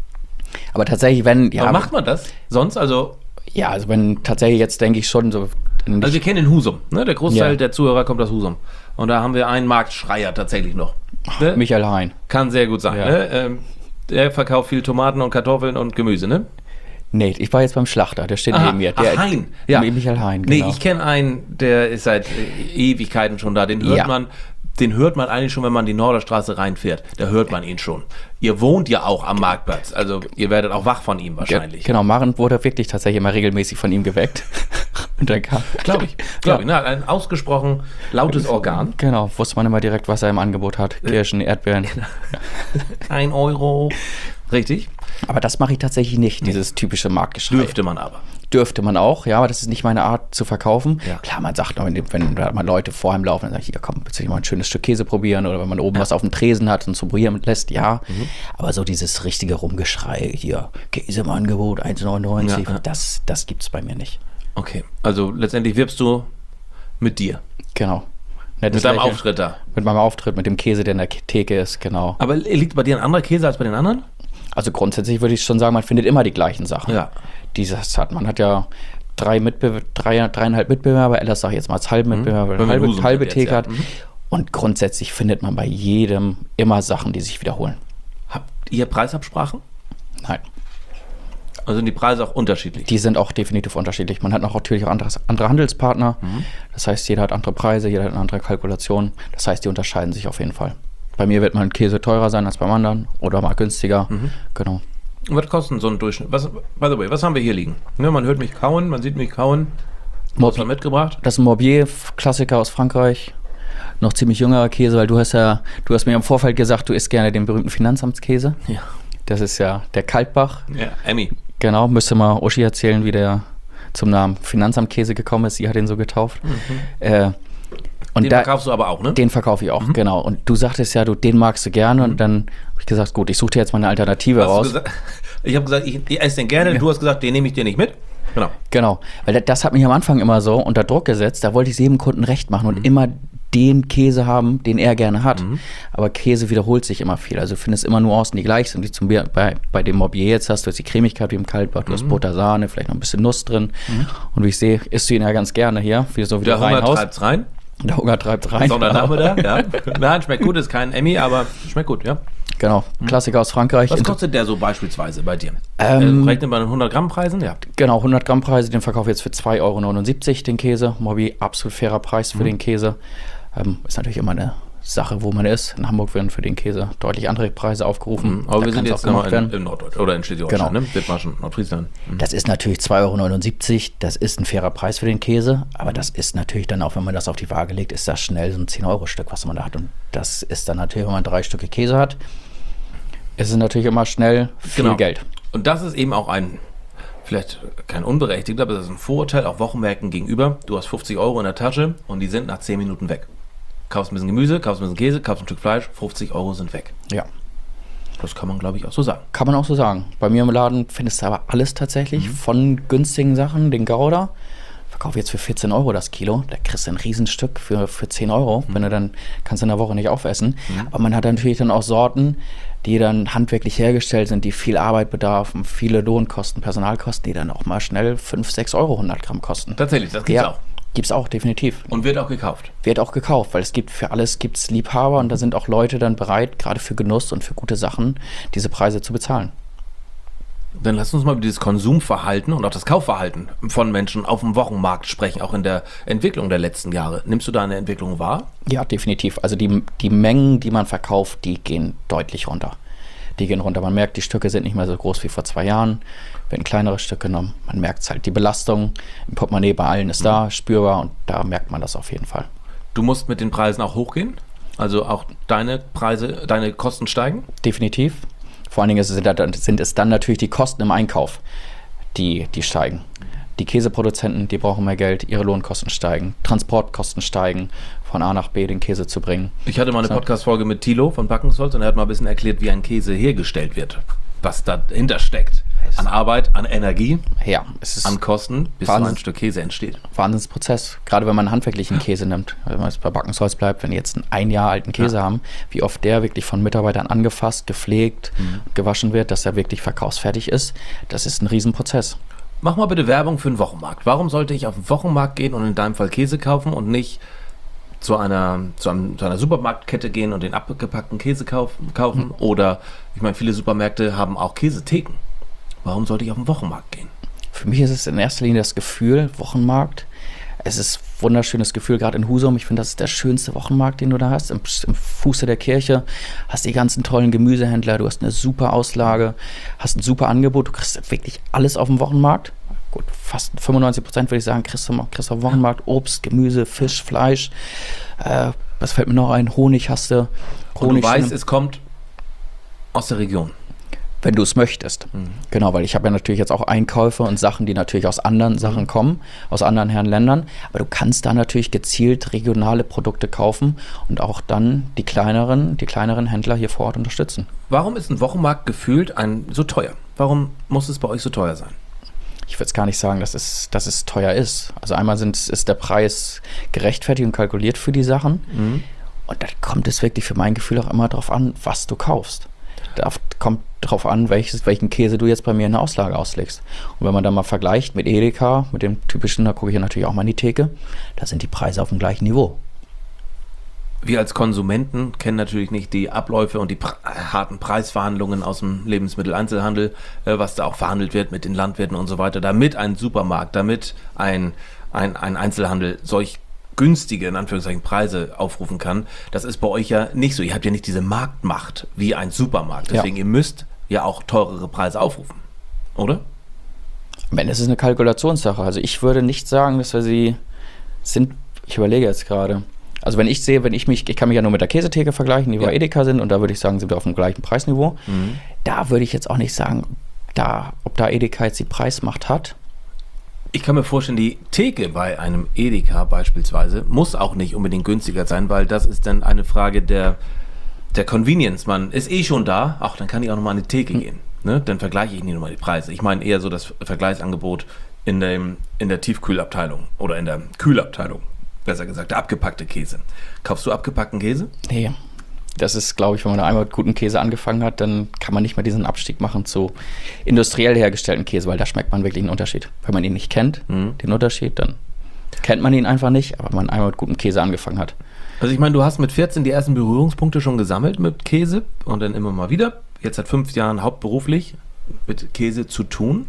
Aber tatsächlich, wenn, ja, Aber macht man das sonst? Also, ja, also wenn tatsächlich jetzt denke ich schon so, nicht, also wir kennen den Husum, ne? Der Großteil Ja. der Zuhörer kommt aus Husum. Und da haben wir einen Marktschreier tatsächlich noch. Ne? Michael Hein. Kann sehr gut sein. Ja. Ne? Ähm, der verkauft viel Tomaten und Kartoffeln und Gemüse, ne? Nee, ich war jetzt beim Schlachter, der steht Aha, neben mir. ach, Der, Hein. Ja. Michael Hein, Nee, genau. ich kenne einen, der ist seit äh, Ewigkeiten schon da. Den hört Ja. man, den hört man eigentlich schon, wenn man die Norderstraße reinfährt. Da hört man ihn schon. Ihr wohnt ja auch am Marktplatz, also ihr werdet auch wach von ihm wahrscheinlich. Ge- Genau, Maren wurde wirklich tatsächlich immer regelmäßig von ihm geweckt. Und dann kam, Glaube ich. Glaube ich. Ne? Ein ausgesprochen lautes Organ. genau, wusste man immer direkt, was er im Angebot hat. Kirschen, Erdbeeren. Ein Euro. Richtig. Aber das mache ich tatsächlich nicht, dieses typische Marktgeschrei. Dürfte man aber. Dürfte man auch, ja, aber das ist nicht meine Art zu verkaufen. Ja. Klar, man sagt, wenn, wenn da mal Leute vor einem laufen, dann sage ich, hier komm, willst du mal ein schönes Stück Käse probieren oder wenn man oben was auf dem Tresen hat und zum Probieren lässt, ja. Mhm. Aber so dieses richtige Rumgeschrei, hier, Käse im Angebot, eins neunundneunzig, Ja, ja. das, das gibt es bei mir nicht. Okay. Also letztendlich wirbst du mit dir. Genau. nettes Mit deinem Lächeln. Auftritt da. Mit meinem Auftritt, mit dem Käse, der in der Theke ist, genau. Aber liegt bei dir ein anderer Käse als bei den anderen? Also grundsätzlich würde ich schon sagen, man findet immer die gleichen Sachen. Ja. Dieses hat, man hat ja drei Mitbe drei, dreieinhalb Mitbewerber, Ellas sage ich jetzt mal als halben Mitbewerber, Wenn wir halbe, Husum halbe sind Theke jetzt, hat. ja. Mhm. Und grundsätzlich findet man bei jedem immer Sachen, die sich wiederholen. Habt ihr Preisabsprachen? Nein, Also sind die Preise auch unterschiedlich? die sind auch definitiv unterschiedlich. Man hat noch natürlich auch anderes, andere Handelspartner. Das heißt, jeder hat andere Preise, jeder hat eine andere Kalkulation. Das heißt, die unterscheiden sich auf jeden Fall. Bei mir wird mal ein Käse teurer sein als beim anderen oder mal günstiger. Genau. Und was kostet so ein Durchschnitt? Was, by the way, was haben wir hier liegen? Ne, man hört mich kauen, man sieht mich kauen. Was haben wir mitgebracht? Das ist ein Morbier-Klassiker aus Frankreich. Noch ziemlich jüngerer Käse, weil du hast ja, du hast mir im Vorfeld gesagt, du isst gerne den berühmten Finanzamtskäse. Ja. Das ist ja der Kaltbach. Ja, Emmy. Genau, müsste mal Uschi erzählen, wie der zum Namen Finanzamtkäse gekommen ist. Sie hat ihn so getauft. Äh, und Den da, verkaufst du aber auch, ne? Den verkaufe ich auch, genau. Und du sagtest ja, du, den magst du gerne. Und dann habe ich gesagt, gut, ich suche dir jetzt mal eine Alternative Hast du raus. gesagt- Ich habe gesagt, ich, ich esse den gerne. Du hast gesagt, den nehme ich dir nicht mit. Genau. Genau, weil das, das hat mich am Anfang immer so unter Druck gesetzt. Da wollte ich es jedem Kunden recht machen und immer den Käse haben, den er gerne hat. Aber Käse wiederholt sich immer viel. Also du findest immer Nuancen, die gleich sind. Wie zum Beispiel bei, bei dem Morbier jetzt hast du jetzt die Cremigkeit wie im Kaltbach, du hast Butter, Sahne, vielleicht noch ein bisschen Nuss drin. Und wie ich sehe, isst du ihn ja ganz gerne hier, wie so wie Der du Hunger reinhaust. treibt's rein. Der Hunger treibt rein. Sonntagnachmittag, ja. Nein, schmeckt gut, ist kein Emmy, aber schmeckt gut, ja. Genau, Klassiker aus Frankreich. Was Inter- kostet der so beispielsweise bei dir? Ähm, äh, rechnet bei den hundert Gramm Preisen? Ja. Genau, hundert Gramm Preise, den verkaufe ich jetzt für zwei Euro neunundsiebzig, den Käse. Morbier, absolut fairer Preis für den Käse. Ähm, ist natürlich immer eine Sache, wo man ist. In Hamburg werden für den Käse deutlich andere Preise aufgerufen. Aber Da wir sind kann's jetzt auch noch gemacht in, werden. in Norddeutschland oder in Schleswig-Holstein, Genau. ne? Dithmarschen, Nordfriesland. Mhm. Das ist natürlich zwei Euro neunundsiebzig, das ist ein fairer Preis für den Käse, aber das ist natürlich dann auch, wenn man das auf die Waage legt, ist das schnell so ein zehn Euro Stück, was man da hat. Und das ist dann natürlich, wenn man drei Stücke Käse hat, ist es natürlich immer schnell viel Genau. Geld. Und das ist eben auch ein, vielleicht kein unberechtigter, aber das ist ein Vorurteil auch Wochenmärkten gegenüber. Du hast fünfzig Euro in der Tasche und die sind nach zehn Minuten weg. Kaufst ein bisschen Gemüse, kaufst ein bisschen Käse, kaufst ein Stück Fleisch, fünfzig Euro sind weg. Ja, Das kann man, glaube ich, auch so sagen. kann man auch so sagen. Bei mir im Laden findest du aber alles tatsächlich, von günstigen Sachen, den Gouda, verkaufe jetzt für vierzehn Euro das Kilo, da kriegst du ein Riesenstück für, für zehn Euro, wenn du dann, kannst du in der Woche nicht aufessen. Aber man hat natürlich dann auch Sorten, die dann handwerklich hergestellt sind, die viel Arbeit bedarfen, viele Lohnkosten, Personalkosten, die dann auch mal schnell fünf, sechs Euro hundert Gramm kosten. Tatsächlich, das gibt's Ja, auch. gibt's auch, definitiv. Und wird auch gekauft. Wird auch gekauft, weil es gibt für alles gibt's Liebhaber und da sind auch Leute dann bereit, gerade für Genuss und für gute Sachen, diese Preise zu bezahlen. Dann lass uns mal über dieses Konsumverhalten und auch das Kaufverhalten von Menschen auf dem Wochenmarkt sprechen, auch in der Entwicklung der letzten Jahre. Nimmst du da eine Entwicklung wahr? Ja, definitiv. Also die, die Mengen, die man verkauft, die gehen deutlich runter. Die gehen runter. Man merkt, die Stücke sind nicht mehr so groß wie vor zwei Jahren, werden kleinere Stücke genommen. Man merkt es halt, die Belastung im Portemonnaie bei allen ist da, spürbar und da merkt man das auf jeden Fall. Du musst mit den Preisen auch hochgehen? Also auch deine Preise, deine Kosten steigen? Definitiv. Vor allen Dingen ist es, sind es dann natürlich die Kosten im Einkauf, die, die steigen. Die Käseproduzenten, die brauchen mehr Geld, ihre Lohnkosten steigen, Transportkosten steigen, von A nach B den Käse zu bringen. Ich hatte mal eine So. Podcast-Folge mit Thilo von Backensholz und er hat mal ein bisschen erklärt, wie ein Käse hergestellt wird. Was dahinter steckt. An Arbeit, an Energie, Ja, es ist an Kosten, bis so Wahnsinn. ein Stück Käse entsteht. Wahnsinnsprozess. Gerade wenn man handwerklichen Käse nimmt, wenn man jetzt bei Backensholz bleibt, wenn die jetzt einen ein Jahr alten Käse Ja. haben, wie oft der wirklich von Mitarbeitern angefasst, gepflegt, gewaschen wird, dass er wirklich verkaufsfertig ist, das ist ein Riesenprozess. Mach mal bitte Werbung für den Wochenmarkt. Warum sollte ich auf den Wochenmarkt gehen und in deinem Fall Käse kaufen und nicht zu einer, zu, einem, zu einer Supermarktkette gehen und den abgepackten Käse kaufen? kaufen? Oder, ich meine, viele Supermärkte haben auch Käsetheken. Warum sollte ich auf den Wochenmarkt gehen? Für mich ist es in erster Linie das Gefühl, Wochenmarkt. Es ist ein wunderschönes Gefühl, gerade in Husum. Ich finde, das ist der schönste Wochenmarkt, den du da hast. Im, im Fuße der Kirche hast die ganzen tollen Gemüsehändler, du hast eine super Auslage, hast ein super Angebot. Du kriegst wirklich alles auf dem Wochenmarkt. Gut, fast fünfundneunzig Prozent würde ich sagen, kriegst du, kriegst du auf dem Wochenmarkt. Obst, Gemüse, Fisch, Fleisch. Äh, was fällt mir noch ein? Honig hast du. Und Honig du weißt, es kommt aus der Region. wenn du es möchtest. Mhm. Genau, weil ich habe ja natürlich jetzt auch Einkäufe und Sachen, die natürlich aus anderen Sachen kommen, aus anderen Herrenländern. Aber du kannst da natürlich gezielt regionale Produkte kaufen und auch dann die kleineren, die kleineren Händler hier vor Ort unterstützen. Warum ist ein Wochenmarkt gefühlt ein, so teuer? Warum muss es bei euch so teuer sein? Ich würde es gar nicht sagen, dass es, dass es teuer ist. Also einmal sind, ist der Preis gerechtfertigt und kalkuliert für die Sachen. Mhm. Und dann kommt es wirklich für mein Gefühl auch immer darauf an, was du kaufst. Da kommt darauf an, welches, welchen Käse du jetzt bei mir in der Auslage auslegst. Und wenn man dann mal vergleicht mit Edeka, mit dem typischen, da gucke ich ja natürlich auch mal in die Theke, da sind die Preise auf dem gleichen Niveau. Wir als Konsumenten kennen natürlich nicht die Abläufe und die pr- harten Preisverhandlungen aus dem Lebensmitteleinzelhandel, äh, was da auch verhandelt wird mit den Landwirten und so weiter, damit ein Supermarkt, damit ein, ein, ein Einzelhandel solch günstige, in Anführungszeichen, Preise aufrufen kann. Das ist bei euch ja nicht so. Ihr habt ja nicht diese Marktmacht wie ein Supermarkt. Deswegen, Ja. ihr müsst ja auch teurere Preise aufrufen, oder? Am Ende ist es eine Kalkulationssache. Also ich würde nicht sagen, dass wir sie sind, ich überlege jetzt gerade. Also wenn ich sehe, wenn ich mich, ich kann mich ja nur mit der Käsetheke vergleichen, die Ja. bei Edeka sind und da würde ich sagen, sind wir auf dem gleichen Preisniveau. Mhm. Da würde ich jetzt auch nicht sagen, da, ob da Edeka jetzt die Preismacht hat. Ich kann mir vorstellen, die Theke bei einem Edeka beispielsweise muss auch nicht unbedingt günstiger sein, weil das ist dann eine Frage der, der Convenience. Man ist eh schon da, ach, dann kann ich auch nochmal an die Theke gehen. Ne? Dann vergleiche ich nicht nochmal die Preise. Ich meine eher so das Vergleichsangebot in, dem, in der Tiefkühlabteilung oder in der Kühlabteilung. Besser gesagt, der abgepackte Käse. Kaufst du abgepackten Käse? Nee. Das ist, glaube ich, wenn man einmal mit gutem Käse angefangen hat, dann kann man nicht mehr diesen Abstieg machen zu industriell hergestellten Käse, weil da schmeckt man wirklich einen Unterschied. Wenn man ihn nicht kennt, Mhm. den Unterschied, dann kennt man ihn einfach nicht, aber wenn man einmal mit gutem Käse angefangen hat. Also ich meine, du hast mit vierzehn die ersten Berührungspunkte schon gesammelt mit Käse und dann immer mal wieder. Jetzt seit fünf Jahren hauptberuflich mit Käse zu tun.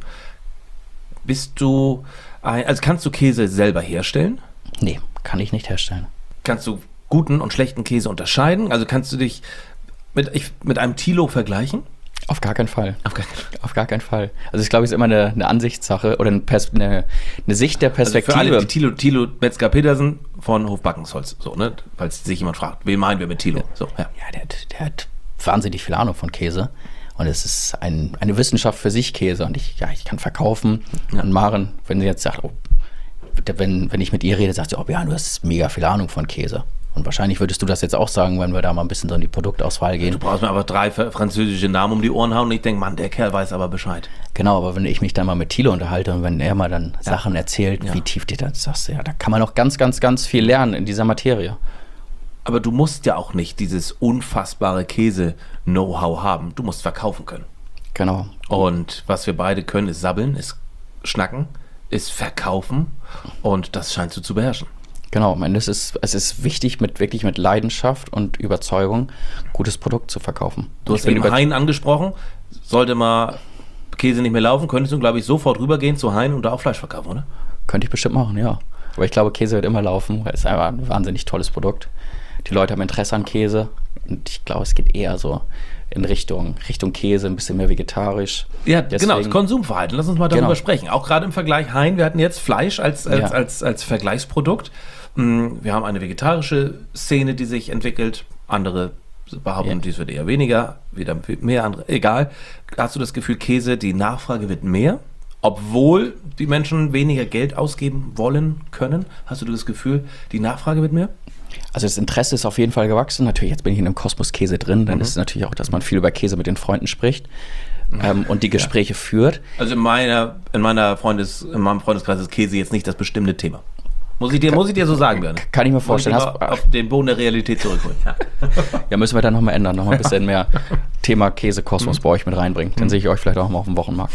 Bist du, ein, also kannst du Käse selber herstellen? Nee, kann ich nicht herstellen. Kannst du guten und schlechten Käse unterscheiden? Also kannst du dich mit, ich, mit einem Thilo vergleichen? Auf gar keinen Fall. Auf keinen Fall. Auf gar keinen Fall. Also ich glaube, es ist immer eine, eine Ansichtssache oder eine, Pers- eine, eine Sicht der Also Perspektive. für alle, die Thilo, Thilo Metzger-Petersen von Hofbackensholz, so, ne? Falls sich jemand fragt, wen meinen wir mit Thilo? So, ja. Ja, der, hat- der hat wahnsinnig viel Ahnung von Käse. Und es ist ein, eine Wissenschaft für sich, Käse. Und ich, ja, ich kann verkaufen. Ja. Und Maren, wenn sie jetzt sagt, oh, wenn, wenn ich mit ihr rede, sagt sie, oh ja, du hast mega viel Ahnung von Käse. Und wahrscheinlich würdest du das jetzt auch sagen, wenn wir da mal ein bisschen so in die Produktauswahl gehen. Du brauchst mir aber drei fr- französische Namen um die Ohren hauen und ich denke, Mann, der Kerl weiß aber Bescheid. Genau, aber wenn ich mich dann mal mit Thilo unterhalte und wenn er mal dann Sachen erzählt, Ja. wie tief die das sagst, du, ja, da kann man noch ganz, ganz, ganz viel lernen in dieser Materie. Aber du musst ja auch nicht dieses unfassbare Käse-Know-how haben. Du musst verkaufen können. Genau. Und was wir beide können, ist sabbeln, ist schnacken, ist verkaufen und das scheinst du zu beherrschen. Genau, am Ende ist es, es ist wichtig, mit wirklich mit Leidenschaft und Überzeugung gutes Produkt zu verkaufen. Du Ich hast bin eben über- Hein angesprochen. Sollte mal Käse nicht mehr laufen, könntest du, glaube ich, sofort rübergehen zu Hein und da auch Fleisch verkaufen, oder? Könnte ich bestimmt machen, ja. Aber ich glaube, Käse wird immer laufen, weil es ist einfach ein wahnsinnig tolles Produkt. Die Leute haben Interesse an Käse und ich glaube, es geht eher so in Richtung, Richtung Käse, ein bisschen mehr vegetarisch. Ja, Deswegen- genau, das Konsumverhalten. Lass uns mal darüber Genau. sprechen. Auch gerade im Vergleich Hein, wir hatten jetzt Fleisch als, als, Ja. als, als Vergleichsprodukt. Mm, Wir haben eine vegetarische Szene, die sich entwickelt. Andere behaupten, Ja. dies wird eher weniger, wieder mehr andere. Egal. Hast du das Gefühl, Käse, die Nachfrage wird mehr? Obwohl die Menschen weniger Geld ausgeben wollen können? Hast du das Gefühl, die Nachfrage wird mehr? Also das Interesse ist auf jeden Fall gewachsen. Natürlich, jetzt bin ich in einem Kosmos Käse drin. Dann ist es natürlich auch, dass man viel über Käse mit den Freunden spricht ähm, und die Gespräche führt. Also in meiner, in meiner Freundes, in meinem Freundeskreis ist Käse jetzt nicht das bestimmte Thema. Muss ich dir, muss ich dir so sagen, Björn? Kann ich mir vorstellen. Muss ich Hast, mal auf den Boden der Realität zurückholen. Ja. ja, müssen wir dann nochmal ändern. Nochmal ein bisschen mehr Thema Käse-Kosmos bei euch mit reinbringen. Dann sehe ich euch vielleicht auch mal auf dem Wochenmarkt.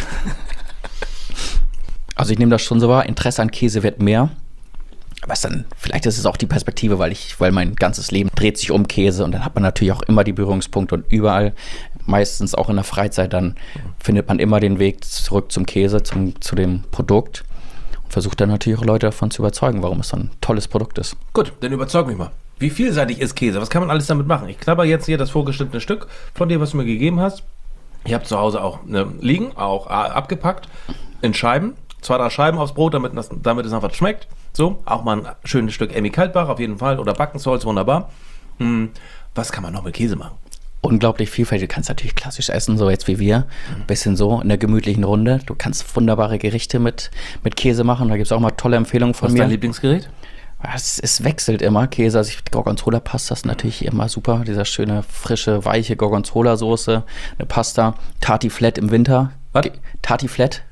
Also ich nehme das schon so wahr. Interesse an Käse wird mehr. Was dann, vielleicht ist es auch die Perspektive, weil ich, weil mein ganzes Leben dreht sich um Käse und dann hat man natürlich auch immer die Berührungspunkte und überall, meistens auch in der Freizeit, dann findet man immer den Weg zurück zum Käse, zum, zu dem Produkt und versucht dann natürlich auch Leute davon zu überzeugen, warum es so ein tolles Produkt ist. Gut, dann überzeug mich mal. Wie vielseitig ist Käse? Was kann man alles damit machen? Ich knabber jetzt hier das vorgeschnittene Stück von dir, was du mir gegeben hast. Ich habe zu Hause auch ne, liegen, auch äh, abgepackt in Scheiben. Zwei, drei Scheiben aufs Brot, damit, das, damit es einfach schmeckt. So, auch mal ein schönes Stück Emmy Kaltbach auf jeden Fall oder Backensholz, wunderbar. Hm, was kann man noch mit Käse machen? Unglaublich vielfältig. Du kannst natürlich klassisch essen, so jetzt wie wir. Ein bisschen so in der gemütlichen Runde. Du kannst wunderbare Gerichte mit, mit Käse machen. Da gibt es auch mal tolle Empfehlungen von Was ist mir. dein Lieblingsgerät? Es, es wechselt immer. Käse, also ich, Gorgonzola-Pasta ist natürlich immer super. Dieser schöne, frische, weiche Gorgonzola-Soße. Eine Pasta. Tartiflette im Winter. Was? Ge- Tartiflette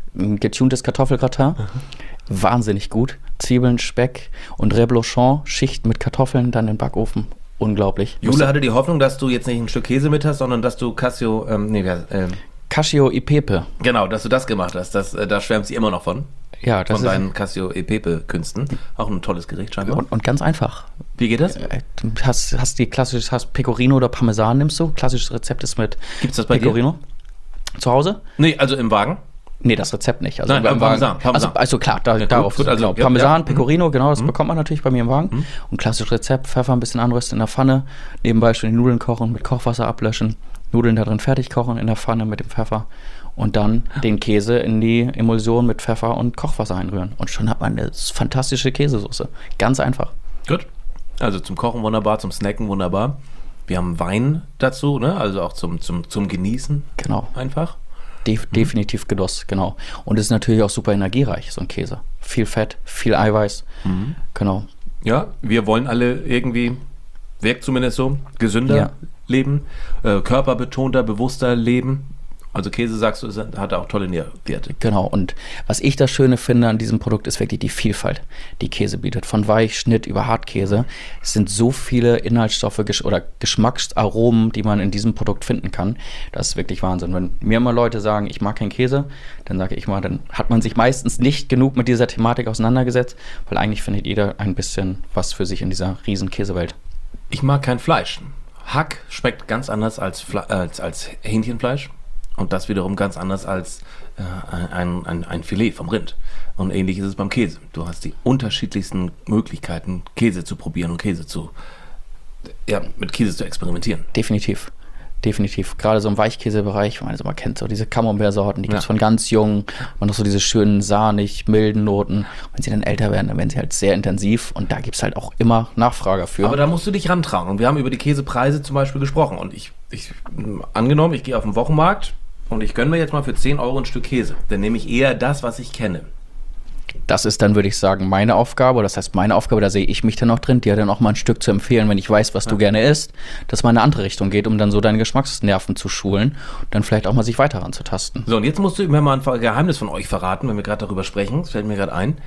ein getuntes Kartoffelgratin. Wahnsinnig gut. Zwiebeln, Speck und Reblochon, Schicht mit Kartoffeln, dann in den Backofen. Unglaublich. Jule hatte die Hoffnung, dass du jetzt nicht ein Stück Käse mit hast, sondern dass du Casio, ähm, nee, ähm, Casio e Pepe. genau, dass du das gemacht hast. Das, äh, da schwärmt sie immer noch von. Ja, das von ist deinen Casio e Pepe-Künsten. Auch ein tolles Gericht scheinbar. und, und ganz einfach. Wie geht das? Äh, Du hast, hast die klassische, hast Pecorino oder Parmesan nimmst du. Klassisches Rezept ist mit Gibt's das bei Pecorino. Zu Hause? Nee, also im Wagen. Nee, das Rezept nicht. Also Nein, beim Parmesan, Wagen- Parmesan. Also, also klar, da, Ja, gut, darauf gut, also, genau. ja, Parmesan, ja. Pecorino, genau, das bekommt man natürlich bei mir im Wagen. Und klassisches Rezept, Pfeffer ein bisschen anrösten in der Pfanne, nebenbei schon die Nudeln kochen, mit Kochwasser ablöschen, Nudeln da drin fertig kochen in der Pfanne mit dem Pfeffer und dann den Käse in die Emulsion mit Pfeffer und Kochwasser einrühren. Und schon hat man eine fantastische Käsesoße. Ganz einfach. Gut. Also zum Kochen wunderbar, zum Snacken wunderbar. Wir haben Wein dazu, ne? Also auch zum, zum, zum Genießen Genau. einfach. Def Definitiv Genuss, genau. Und es ist natürlich auch super energiereich, so ein Käse. Viel Fett, viel Eiweiß. Genau. Ja, wir wollen alle irgendwie, wirkt zumindest so, gesünder Ja. leben, äh, körperbetonter, bewusster leben. Also Käse, sagst du, ist- hat auch tolle Nährwerte. Genau, und was ich das Schöne finde an diesem Produkt, ist wirklich die Vielfalt, die Käse bietet. Von Weich, Schnitt über Hartkäse. Es sind so viele Inhaltsstoffe gesch oder Geschmacksaromen, die man in diesem Produkt finden kann. Das ist wirklich Wahnsinn. Wenn mir immer Leute sagen, ich mag keinen Käse, dann sage ich mal, dann hat man sich meistens nicht genug mit dieser Thematik auseinandergesetzt, weil eigentlich findet jeder ein bisschen was für sich in dieser riesen Käsewelt. Ich mag kein Fleisch. Hack schmeckt ganz anders als, Fle als, als Hähnchenfleisch. Und das wiederum ganz anders als äh, ein, ein, ein Filet vom Rind. Und ähnlich ist es beim Käse. Du hast die unterschiedlichsten Möglichkeiten, Käse zu probieren und Käse zu, ja, mit Käse zu experimentieren. Definitiv. Definitiv. Gerade so im Weichkäsebereich, wenn man das immer kennt, so diese Camembert-Sorten, die gibt es Ja. von ganz jung. Man noch so diese schönen, sahnig, milden Noten. Wenn sie dann älter werden, dann werden sie halt sehr intensiv. Und da gibt es halt auch immer Nachfrage für. Aber da musst du dich rantrauen. Und wir haben über die Käsepreise zum Beispiel gesprochen. Und ich, ich angenommen, ich gehe auf den Wochenmarkt und ich gönne mir jetzt mal für zehn Euro ein Stück Käse. Dann nehme ich eher das, was ich kenne. Das ist dann, würde ich sagen, meine Aufgabe. Das heißt, meine Aufgabe, da sehe ich mich dann auch drin, dir dann auch mal ein Stück zu empfehlen, wenn ich weiß, was du gerne isst, dass man in eine andere Richtung geht, um dann so deine Geschmacksnerven zu schulen und dann vielleicht auch mal sich weiter ranzutasten. So, und jetzt musst du mir mal ein Geheimnis von euch verraten, wenn wir gerade darüber sprechen. Das fällt mir gerade ein.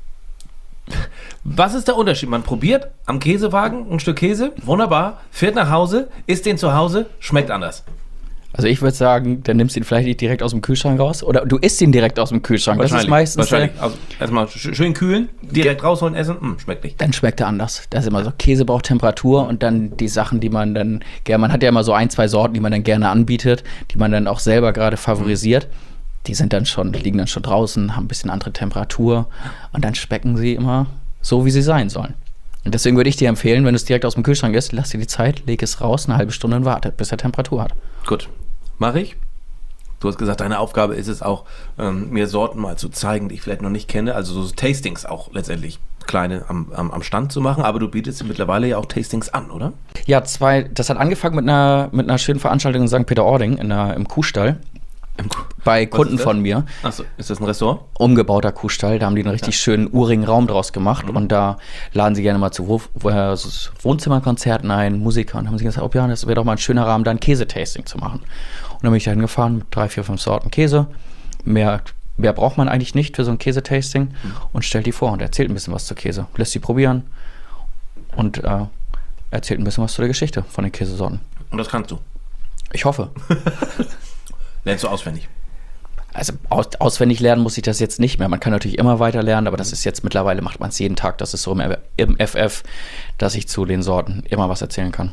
Was ist der Unterschied? Man probiert am Käsewagen ein Stück Käse, wunderbar, fährt nach Hause, isst den zu Hause, schmeckt anders. Also ich würde sagen, dann nimmst du ihn vielleicht nicht direkt aus dem Kühlschrank raus oder du isst ihn direkt aus dem Kühlschrank. Das ist meistens der, Wahrscheinlich. Also erstmal sch- schön kühlen, direkt rausholen, essen, hm, schmeckt nicht. dann schmeckt er anders. Das ist immer so, Käse braucht Temperatur und dann die Sachen, die man dann gerne, man hat ja immer so ein, zwei Sorten, die man dann gerne anbietet, die man dann auch selber gerade favorisiert. Die sind dann schon, liegen dann schon draußen, haben ein bisschen andere Temperatur und dann schmecken sie immer so, wie sie sein sollen. Und deswegen würde ich dir empfehlen, wenn du es direkt aus dem Kühlschrank isst, lass dir die Zeit, leg es raus, eine halbe Stunde und warte, bis er Temperatur hat. Gut, mache ich. Du hast gesagt, deine Aufgabe ist es auch, ähm, mir Sorten mal zu zeigen, die ich vielleicht noch nicht kenne. Also so Tastings auch letztendlich kleine am, am, am Stand zu machen. Aber du bietest mittlerweile ja auch Tastings an, oder? Ja, zwei, das hat angefangen mit einer, mit einer schönen Veranstaltung in Sankt Peter-Ording in der, im Kuhstall. Bei Was Kunden ist das? von mir. Achso, ist das ein Restaurant? Umgebauter Kuhstall, da haben die einen richtig schönen urigen Raum draus gemacht und da laden sie gerne mal zu Wo äh, so Wohnzimmerkonzerten ein, Musiker und haben sie gesagt, oh ja, das wäre doch mal ein schöner Rahmen, da ein Käsetasting zu machen. Und dann bin ich da hingefahren mit drei, vier, fünf Sorten Käse. Mehr, mehr braucht man eigentlich nicht für so ein Käsetasting und stellt die vor und erzählt ein bisschen was zu Käse. Lässt sie probieren und äh, erzählt ein bisschen was zu der Geschichte von den Käsesorten. Und das kannst du. Ich hoffe. Lernst du auswendig. Also aus, auswendig lernen muss ich das jetzt nicht mehr. Man kann natürlich immer weiter lernen, aber das ist jetzt mittlerweile, macht man es jeden Tag. Das ist so im, im F F, dass ich zu den Sorten immer was erzählen kann.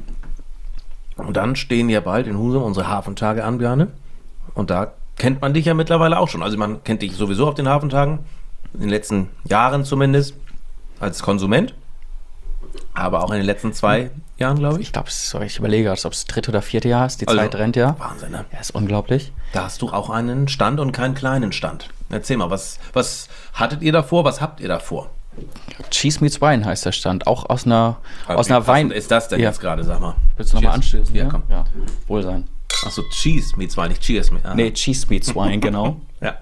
Und dann stehen ja bald in Husum unsere Hafentage an, Bjarne. Und da kennt man dich ja mittlerweile auch schon. Also man kennt dich sowieso auf den Hafentagen, in den letzten Jahren zumindest, als Konsument. Aber auch in den letzten zwei Jahren, glaube ich. Ich glaube, ich überlege, ob es das dritte oder vierte Jahr ist. Die Also, Zeit rennt ja. Wahnsinn, ne? Ja, ist unglaublich. Da hast du auch einen Stand und keinen kleinen Stand. Erzähl mal, was, was hattet ihr davor, was habt ihr davor? Cheese Meets Wine heißt der Stand. Auch aus einer, aus Wie einer passend Wein... ist das denn Ja. jetzt gerade, sag mal? Willst du nochmal Cheers. anstößen? Ja, komm. Ja, Wohlsein. Achso, Cheese Meets Wine, nicht Cheers. Mit, ah. Nee, Cheese Meets Wine, genau. Ja.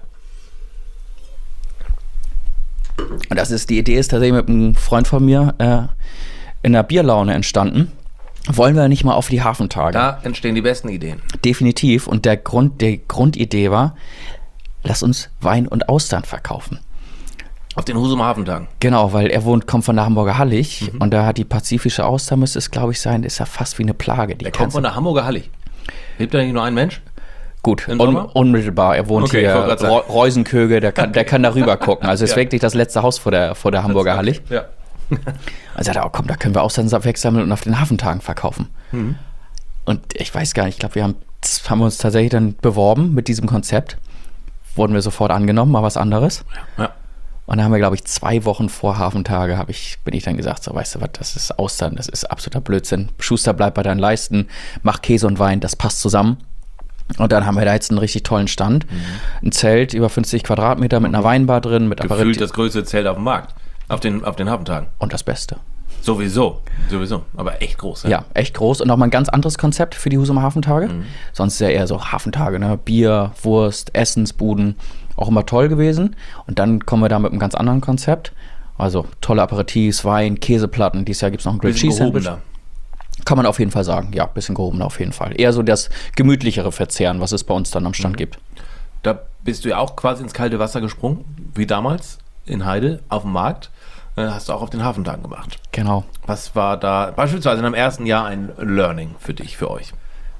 Und das ist, die Idee ist tatsächlich mit einem Freund von mir äh, in der Bierlaune entstanden. Wollen wir nicht mal auf die Hafentage? Da entstehen die besten Ideen. Definitiv. Und der Grund, die Grundidee war, lass uns Wein und Austern verkaufen. Auf den Husumer Hafentagen. Genau, weil er wohnt, kommt von der Hamburger Hallig Mhm. und da hat die pazifische Auster, müsste es glaube ich sein, ist ja fast wie eine Plage. Die Der kommt kannst von der Hamburger Hallig. Lebt da nicht nur ein Mensch? Gut, Im un, Sommer? unmittelbar. Er wohnt Okay, ich hier, wollte grad sagen. Reu- Reusenköge, der kann, der kann da rüber gucken. Also es ist Ja. wirklich das letzte Haus vor der, vor der Hamburger Hallig. Ja. Also da, oh, komm, da können wir Austern wegsammeln und auf den Hafentagen verkaufen. Mhm. Und ich weiß gar nicht, ich glaube, wir haben, das haben wir uns tatsächlich dann beworben mit diesem Konzept. Wurden wir sofort angenommen, mal was anderes. Ja. Und dann haben wir, glaube ich, zwei Wochen vor Hafentage habe ich, bin ich dann gesagt, so, weißt du was, das ist Austern, das ist absoluter Blödsinn. Schuster, bleib bei deinen Leisten, mach Käse und Wein, das passt zusammen. Und dann haben wir da jetzt einen richtig tollen Stand. Mhm. Ein Zelt, über fünfzig Quadratmeter mit einer Weinbar drin, mit Gefühlt Aperitif das größte Zelt auf dem Markt. Auf den, auf den Hafentagen. und das Beste. Sowieso. Sowieso. Aber echt groß. Ja, echt groß und auch mal ein ganz anderes Konzept für die Husumer Hafentage. Mhm. Sonst ist ja eher so Hafentage, ne? Bier, Wurst, Essensbuden, auch immer toll gewesen. Und dann kommen wir da mit einem ganz anderen Konzept. Also tolle Aperitifs, Wein, Käseplatten. Dieses Jahr gibt es noch ein Grilled Bisschen Cheese Sandwich. gehobener. Kann man auf jeden Fall sagen. Ja, bisschen gehobener auf jeden Fall. Eher so das gemütlichere Verzehren, was es bei uns dann am Stand gibt. Da bist du ja auch quasi ins kalte Wasser gesprungen, wie damals in Heide auf dem Markt. Äh, Hast du auch auf den Hafentagen gemacht. Genau. Was war da beispielsweise in deinem ersten Jahr ein Learning für dich, für euch?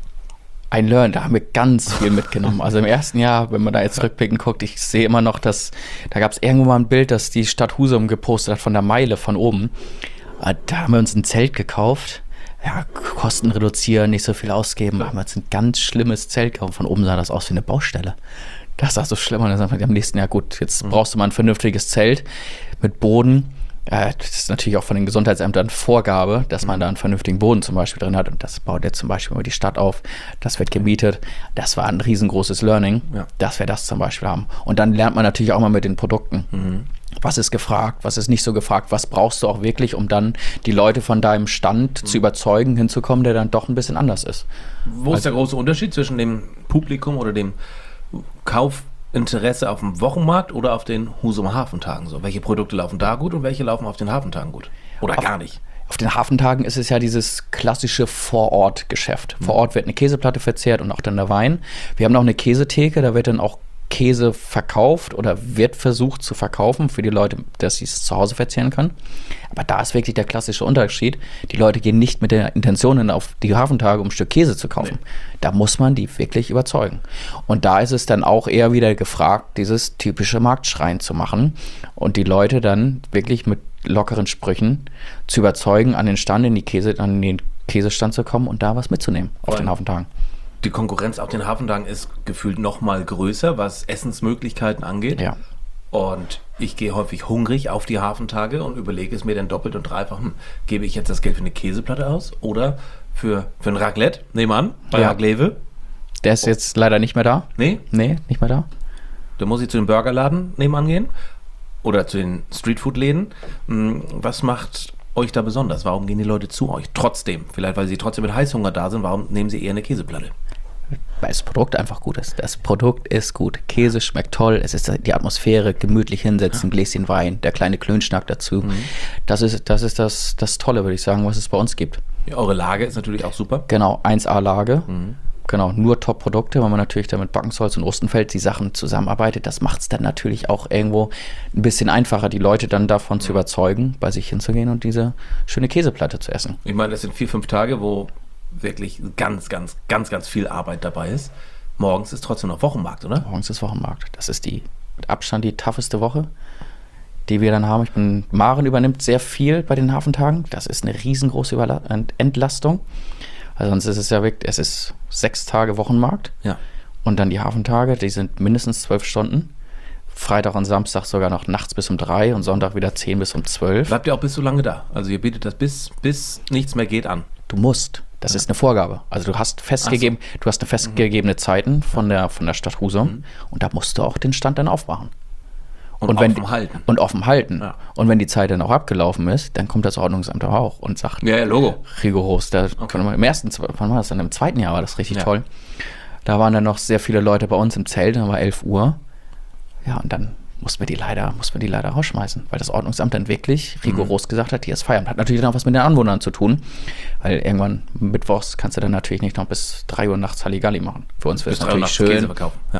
Ein Learn, da haben wir ganz viel mitgenommen. Also im ersten Jahr, wenn man da jetzt rückblickend guckt, ich sehe immer noch, dass da gab es irgendwo mal ein Bild, das die Stadt Husum gepostet hat von der Meile von oben. Da haben wir uns ein Zelt gekauft. Ja, Kosten reduzieren, nicht so viel ausgeben. Da haben wir uns ein ganz schlimmes Zelt gekauft. Von oben sah das aus wie eine Baustelle. Das sah so schlimm aus. Dann sagen wir am nächsten Jahr, gut, jetzt brauchst du mal ein vernünftiges Zelt mit Boden. Äh, Das ist natürlich auch von den Gesundheitsämtern Vorgabe, dass man da einen vernünftigen Boden zum Beispiel drin hat. Und das baut jetzt zum Beispiel über die Stadt auf. Das wird gemietet. Das war ein riesengroßes Learning, Ja. dass wir das zum Beispiel haben. Und dann lernt man natürlich auch mal mit den Produkten. Mhm. Was ist gefragt, was ist nicht so gefragt, was brauchst du auch wirklich, um dann die Leute von deinem Stand zu überzeugen, hinzukommen, der dann doch ein bisschen anders ist. Wo ist der große Unterschied zwischen dem Publikum oder dem Kaufinteresse auf dem Wochenmarkt oder auf den Husumer Hafentagen? So, welche Produkte laufen da gut und welche laufen auf den Hafentagen gut? Oder Auf- gar nicht? Auf den Hafentagen ist es ja dieses klassische Vorortgeschäft. Vor Ort wird eine Käseplatte verzehrt und auch dann der Wein. Wir haben noch eine Käsetheke, da wird dann auch Käse verkauft oder wird versucht zu verkaufen für die Leute, dass sie es zu Hause verzehren können. Aber da ist wirklich der klassische Unterschied. Die Leute gehen nicht mit der Intention auf die Hafentage, um ein Stück Käse zu kaufen. Da muss man die wirklich überzeugen. Und da ist es dann auch eher wieder gefragt, dieses typische Marktschreien zu machen und die Leute dann wirklich mit lockeren Sprüchen zu überzeugen, an den Stand, in die Käse, an den Käsestand zu kommen und da was mitzunehmen auf Voll. den Hafentagen. Die Konkurrenz auf den Hafentagen ist gefühlt noch mal größer, was Essensmöglichkeiten angeht. Ja. Und ich gehe häufig hungrig auf die Hafentage und überlege es mir dann doppelt und dreifach, hm, gebe ich jetzt das Geld für eine Käseplatte aus oder für, für ein Raclette, nebenan, bei Ja. Haglewe? Der ist jetzt leider nicht mehr da. Nee, Nee, nicht mehr da. da muss ich zu dem Burgerladen nebenan gehen oder zu den Streetfood-Läden. Hm, Was macht euch da besonders? Warum gehen die Leute zu euch? Trotzdem, vielleicht weil sie trotzdem mit Heißhunger da sind, warum nehmen sie eher eine Käseplatte? Weil das Produkt einfach gut ist. Das Produkt ist gut. Käse schmeckt toll. Es ist die Atmosphäre, gemütlich hinsetzen, ein Gläschen Wein, der kleine Klönschnack dazu. Das ist, das, ist das, das Tolle, würde ich sagen, was es bei uns gibt. Ja, eure Lage ist natürlich auch super. Genau, eins A-Lage. Genau, nur Top-Produkte, weil man natürlich da mit Backensholz und Ostenfeld die Sachen zusammenarbeitet. Das macht es dann natürlich auch irgendwo ein bisschen einfacher, die Leute dann davon zu überzeugen, bei sich hinzugehen und diese schöne Käseplatte zu essen. Ich meine, das sind vier, fünf Tage, wo wirklich ganz, ganz, ganz, ganz viel Arbeit dabei ist. Morgens ist trotzdem noch Wochenmarkt, oder? Morgens ist Wochenmarkt. Das ist die mit Abstand die tougheste Woche, die wir dann haben. Ich bin, Maren übernimmt sehr viel bei den Hafentagen. Das ist eine riesengroße Überla Ent- Entlastung. Also sonst ist es ja wirklich, es ist sechs Tage Wochenmarkt Ja. und dann die Hafentage, die sind mindestens zwölf Stunden. Freitag und Samstag sogar noch nachts bis um drei und Sonntag wieder zehn bis um zwölf. Bleibt ihr auch bis so lange da? Also ihr bietet das bis, bis nichts mehr geht an. Du musst. Das ist eine Vorgabe. Also du hast festgegeben, du hast eine festgegebene Zeiten von der, von der Stadt Husum und da musst du auch den Stand dann aufmachen. Und, wenn, offen halten. Und offen halten. Ja. Und wenn die Zeit dann auch abgelaufen ist, dann kommt das Ordnungsamt auch und sagt, Ja, ja, Logo. rigoros. Da, Im ersten, wann war das dann? Im zweiten Jahr war das richtig Ja. toll. Da waren dann noch sehr viele Leute bei uns im Zelt, dann war elf Uhr. Ja, und dann mussten wir die leider, mussten wir die leider rausschmeißen, weil das Ordnungsamt dann wirklich rigoros gesagt hat, hier ist Feierabend. Hat natürlich dann auch was mit den Anwohnern zu tun, weil irgendwann mittwochs kannst du dann natürlich nicht noch bis drei Uhr nachts Halligalli machen. Für uns wäre es Bis drei Uhr natürlich nachts Käse schön. verkaufen. Ja.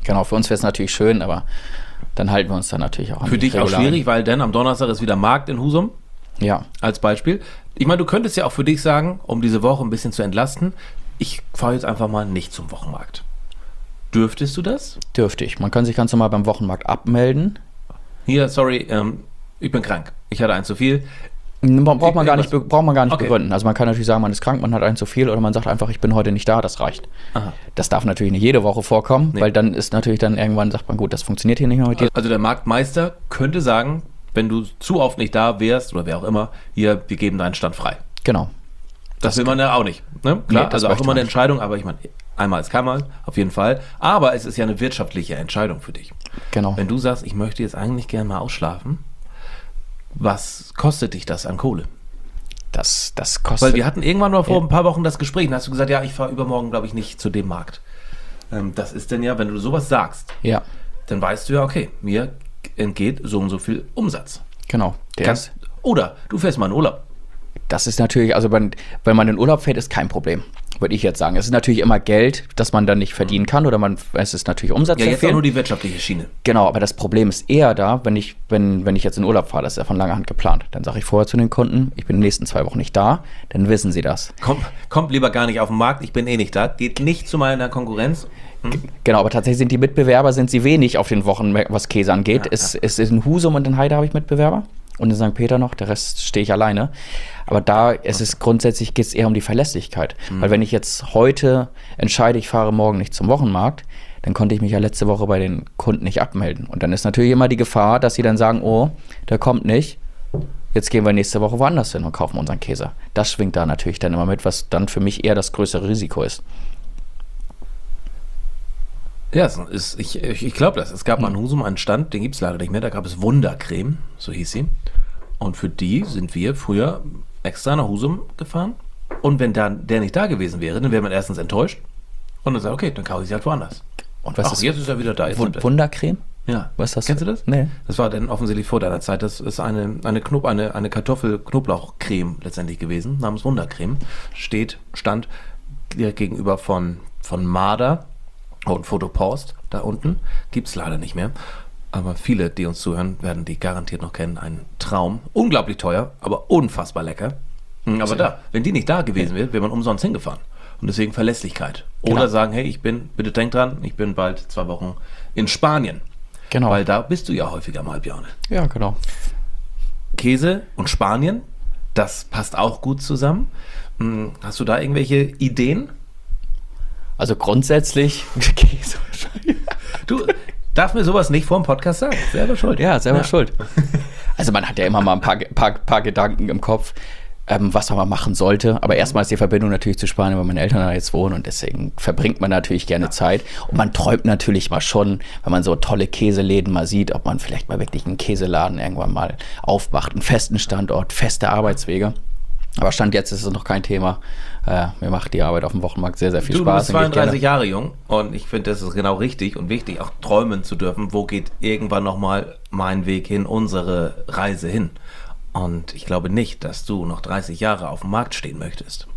Genau, für uns wäre es natürlich schön, aber dann halten wir uns dann natürlich auch an Für die dich auch Regularien. schwierig, weil dann am Donnerstag ist wieder Markt in Husum, Ja, als Beispiel. Ich meine, du könntest ja auch für dich sagen, um diese Woche ein bisschen zu entlasten, ich fahre jetzt einfach mal nicht zum Wochenmarkt. Dürftest du das? dürfte ich. Man kann sich ganz normal beim Wochenmarkt abmelden. Hier, sorry, ähm, ich bin krank. Ich hatte eins zu viel. Braucht man gar nicht, Irgendwas- braucht man gar nicht Okay. begründen. Also man kann natürlich sagen, man ist krank, man hat einen zu viel oder man sagt einfach, ich bin heute nicht da, das reicht. Aha. Das darf natürlich nicht jede Woche vorkommen, Nee. weil dann ist natürlich dann irgendwann, sagt man, gut, das funktioniert hier nicht mehr mit dir. Also der Marktmeister könnte sagen, wenn du zu oft nicht da wärst oder wer auch immer, hier, wir geben deinen Stand frei. Genau. Das will man ja auch nicht. Ne? Klar, Nee, das also auch möchte immer man eine nicht. Entscheidung, aber ich meine, einmal ist keinmal, auf jeden Fall. Aber es ist ja eine wirtschaftliche Entscheidung für dich. Genau. Wenn du sagst, ich möchte jetzt eigentlich gerne mal ausschlafen, was kostet dich das an Kohle? Das, das kostet. Weil wir hatten irgendwann mal vor Ja. ein paar Wochen das Gespräch, und hast du gesagt, ja, ich fahre übermorgen, glaube ich, nicht zu dem Markt. Ähm, das ist denn ja, wenn du sowas sagst, ja, dann weißt du ja, okay, mir entgeht so und so viel Umsatz. genau. Der Kannst, ist, oder du fährst mal in Urlaub. das ist natürlich, also wenn, wenn man in Urlaub fährt, ist kein Problem, würde ich jetzt sagen. Es ist natürlich immer Geld, das man dann nicht verdienen kann oder man, es ist natürlich Umsatz. Ja, der jetzt auch fehlt. nur die wirtschaftliche Schiene. Genau, aber das Problem ist eher da, wenn ich, wenn, wenn ich jetzt in Urlaub fahre, das ist ja von langer Hand geplant. Dann sage ich vorher zu den Kunden, ich bin in den nächsten zwei Wochen nicht da, dann wissen sie das. Kommt, kommt lieber gar nicht auf den Markt, ich bin eh nicht da. Geht nicht zu meiner Konkurrenz. Genau, aber tatsächlich sind die Mitbewerber, sind sie wenig auf den Wochen, was Käse angeht. Ja, es, es ist in Husum und in Heide habe ich Mitbewerber und in Sankt Peter noch, der Rest stehe ich alleine. Aber da es ist grundsätzlich geht es eher um die Verlässlichkeit. Mhm. Weil wenn ich jetzt heute entscheide, ich fahre morgen nicht zum Wochenmarkt, dann konnte ich mich ja letzte Woche bei den Kunden nicht abmelden. Und dann ist natürlich immer die Gefahr, dass sie dann sagen, oh, der kommt nicht, jetzt gehen wir nächste Woche woanders hin und kaufen unseren Käse. Das schwingt da natürlich dann immer mit, was dann für mich eher das größere Risiko ist. Ja, es ist, ich, ich, ich glaube das. Es gab mal in Husum einen Stand, den gibt es leider nicht mehr, da gab es Wundercreme, so hieß sie. Und für die sind wir früher extra nach Husum gefahren. Und wenn dann der nicht da gewesen wäre, dann wäre man erstens enttäuscht und dann sagt, okay, dann kaufe ich sie halt woanders. Und was Ach, ist jetzt ist er wieder da. Jetzt Wun- nimmt er. Wundercreme? Ja. Was ist das? Kennst du das? Nee. Das war dann offensichtlich vor deiner Zeit. Das ist eine, eine, Knob, eine, eine Kartoffel-Knoblauchcreme letztendlich gewesen, namens Wundercreme. Steht, stand direkt gegenüber von, von Marder und Fotopost da unten. Gibt es leider nicht mehr. Aber viele, die uns zuhören, werden die garantiert noch kennen. Ein Traum. Unglaublich teuer, aber unfassbar lecker. Mhm, Aber da, wenn die nicht da gewesen wäre, wäre man umsonst hingefahren. Und deswegen Verlässlichkeit. Oder Genau. sagen, hey, ich bin, bitte denk dran, ich bin bald zwei Wochen in Spanien. Genau. Weil da bist du ja häufiger mal, Bjarne. Ja, genau. Käse und Spanien, das passt auch gut zusammen. Hm, Hast du da irgendwelche Ideen? Also grundsätzlich Käse. Du darfst mir sowas nicht vor dem Podcast sagen. Selber schuld. Ja, selber schuld. Also man hat ja immer mal ein paar, paar, paar Gedanken im Kopf, ähm, was man mal machen sollte. Aber erstmal ist die Verbindung natürlich zu Spanien, weil meine Eltern da jetzt wohnen und deswegen verbringt man natürlich gerne Zeit. Und man träumt natürlich mal schon, wenn man so tolle Käseläden mal sieht, ob man vielleicht mal wirklich einen Käseladen irgendwann mal aufmacht. Einen festen Standort, feste Arbeitswege. Aber Stand jetzt ist es noch kein Thema. Äh, mir macht die Arbeit auf dem Wochenmarkt sehr, sehr viel Du, du Spaß. bist und geht zweiunddreißig gerne- Jahre jung und ich finde, das ist genau richtig und wichtig, auch träumen zu dürfen. Wo geht irgendwann nochmal mein Weg hin, unsere Reise hin? Und ich glaube nicht, dass du noch dreißig Jahre auf dem Markt stehen möchtest.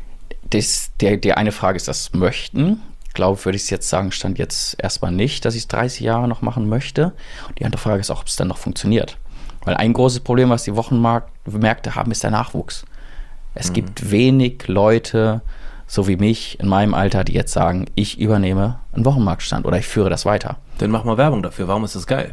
Das, der, die eine Frage ist das Möchten. Ich glaube, würde ich es jetzt sagen, stand jetzt erstmal nicht, dass ich es dreißig Jahre noch machen möchte. Und die andere Frage ist auch, ob es dann noch funktioniert. Weil ein großes Problem, was die Wochenmärkte haben, ist der Nachwuchs. Es mhm. gibt wenig Leute, so wie mich in meinem Alter, die jetzt sagen, ich übernehme einen Wochenmarktstand oder ich führe das weiter. Dann mach mal Werbung dafür. Warum ist das geil?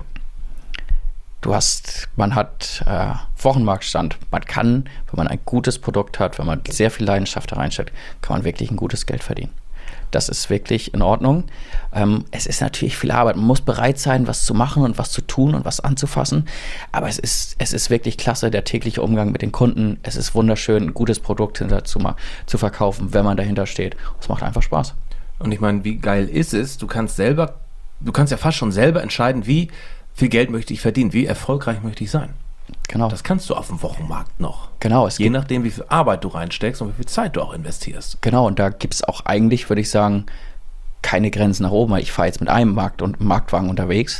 Du hast, man hat äh, Wochenmarktstand. Man kann, wenn man ein gutes Produkt hat, wenn man sehr viel Leidenschaft da reinsteckt, kann man wirklich ein gutes Geld verdienen. Das ist wirklich in Ordnung. Ähm, es ist natürlich viel Arbeit. Man muss bereit sein, was zu machen und was zu tun und was anzufassen. Aber es ist, es ist wirklich klasse, der tägliche Umgang mit den Kunden. Es ist wunderschön, ein gutes Produkt hinter zu, ma- zu verkaufen, wenn man dahinter steht. Es macht einfach Spaß. Und ich meine, wie geil ist es? Du kannst selber, du kannst ja fast schon selber entscheiden, wie viel Geld möchte ich verdienen, wie erfolgreich möchte ich sein. Genau. Das kannst du auf dem Wochenmarkt noch. Genau, es Je gibt, nachdem, wie viel Arbeit du reinsteckst und wie viel Zeit du auch investierst. genau, und da gibt es auch eigentlich, würde ich sagen, keine Grenzen nach oben. Ich fahre jetzt mit einem Markt und Marktwagen unterwegs.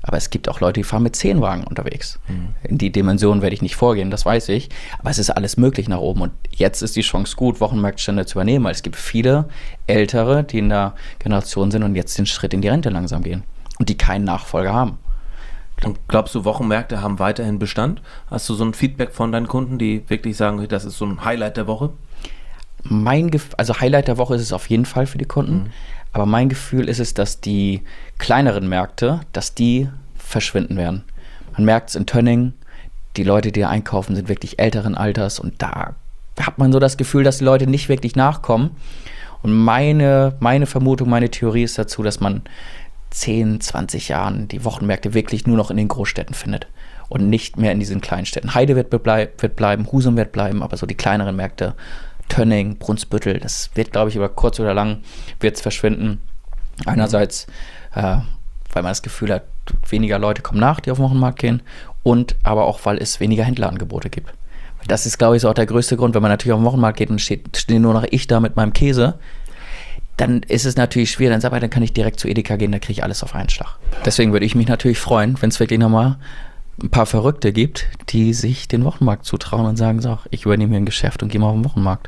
Aber es gibt auch Leute, die fahren mit zehn Wagen unterwegs. Mhm. In die Dimension werde ich nicht vorgehen, das weiß ich. Aber es ist alles möglich nach oben. Und jetzt ist die Chance gut, Wochenmarktstände zu übernehmen, weil es gibt viele Ältere, die in der Generation sind und jetzt den Schritt in die Rente langsam gehen. Und die keinen Nachfolger haben. Und glaubst du, Wochenmärkte haben weiterhin Bestand? Hast du so ein Feedback von deinen Kunden, die wirklich sagen, das ist so ein Highlight der Woche? Mein Gef- also Highlight der Woche ist es auf jeden Fall für die Kunden. Mhm. Aber mein Gefühl ist es, dass die kleineren Märkte, dass die verschwinden werden. Man merkt es in Tönning, die Leute, die da einkaufen, sind wirklich älteren Alters und da hat man so das Gefühl, dass die Leute nicht wirklich nachkommen. Und meine, meine Vermutung, meine Theorie ist dazu, dass man zehn, zwanzig Jahren die Wochenmärkte wirklich nur noch in den Großstädten findet und nicht mehr in diesen kleinen Städten. Heide wird, beblei- wird bleiben, Husum wird bleiben, aber so die kleineren Märkte, Tönning, Brunsbüttel, das wird, glaube ich, über kurz oder lang wird es verschwinden. Einerseits, äh, weil man das Gefühl hat, weniger Leute kommen nach, die auf den Wochenmarkt gehen und aber auch, weil es weniger Händlerangebote gibt. Das ist, glaube ich, so auch der größte Grund, wenn man natürlich auf den Wochenmarkt geht und steht, stehe nur noch ich da mit meinem Käse, dann ist es natürlich schwer, dann sag ich, dann kann ich direkt zu Edeka gehen, da kriege ich alles auf einen Schlag. Deswegen würde ich mich natürlich freuen, wenn es wirklich nochmal ein paar Verrückte gibt, die sich den Wochenmarkt zutrauen und sagen, so, ich übernehme hier ein Geschäft und gehe mal auf den Wochenmarkt.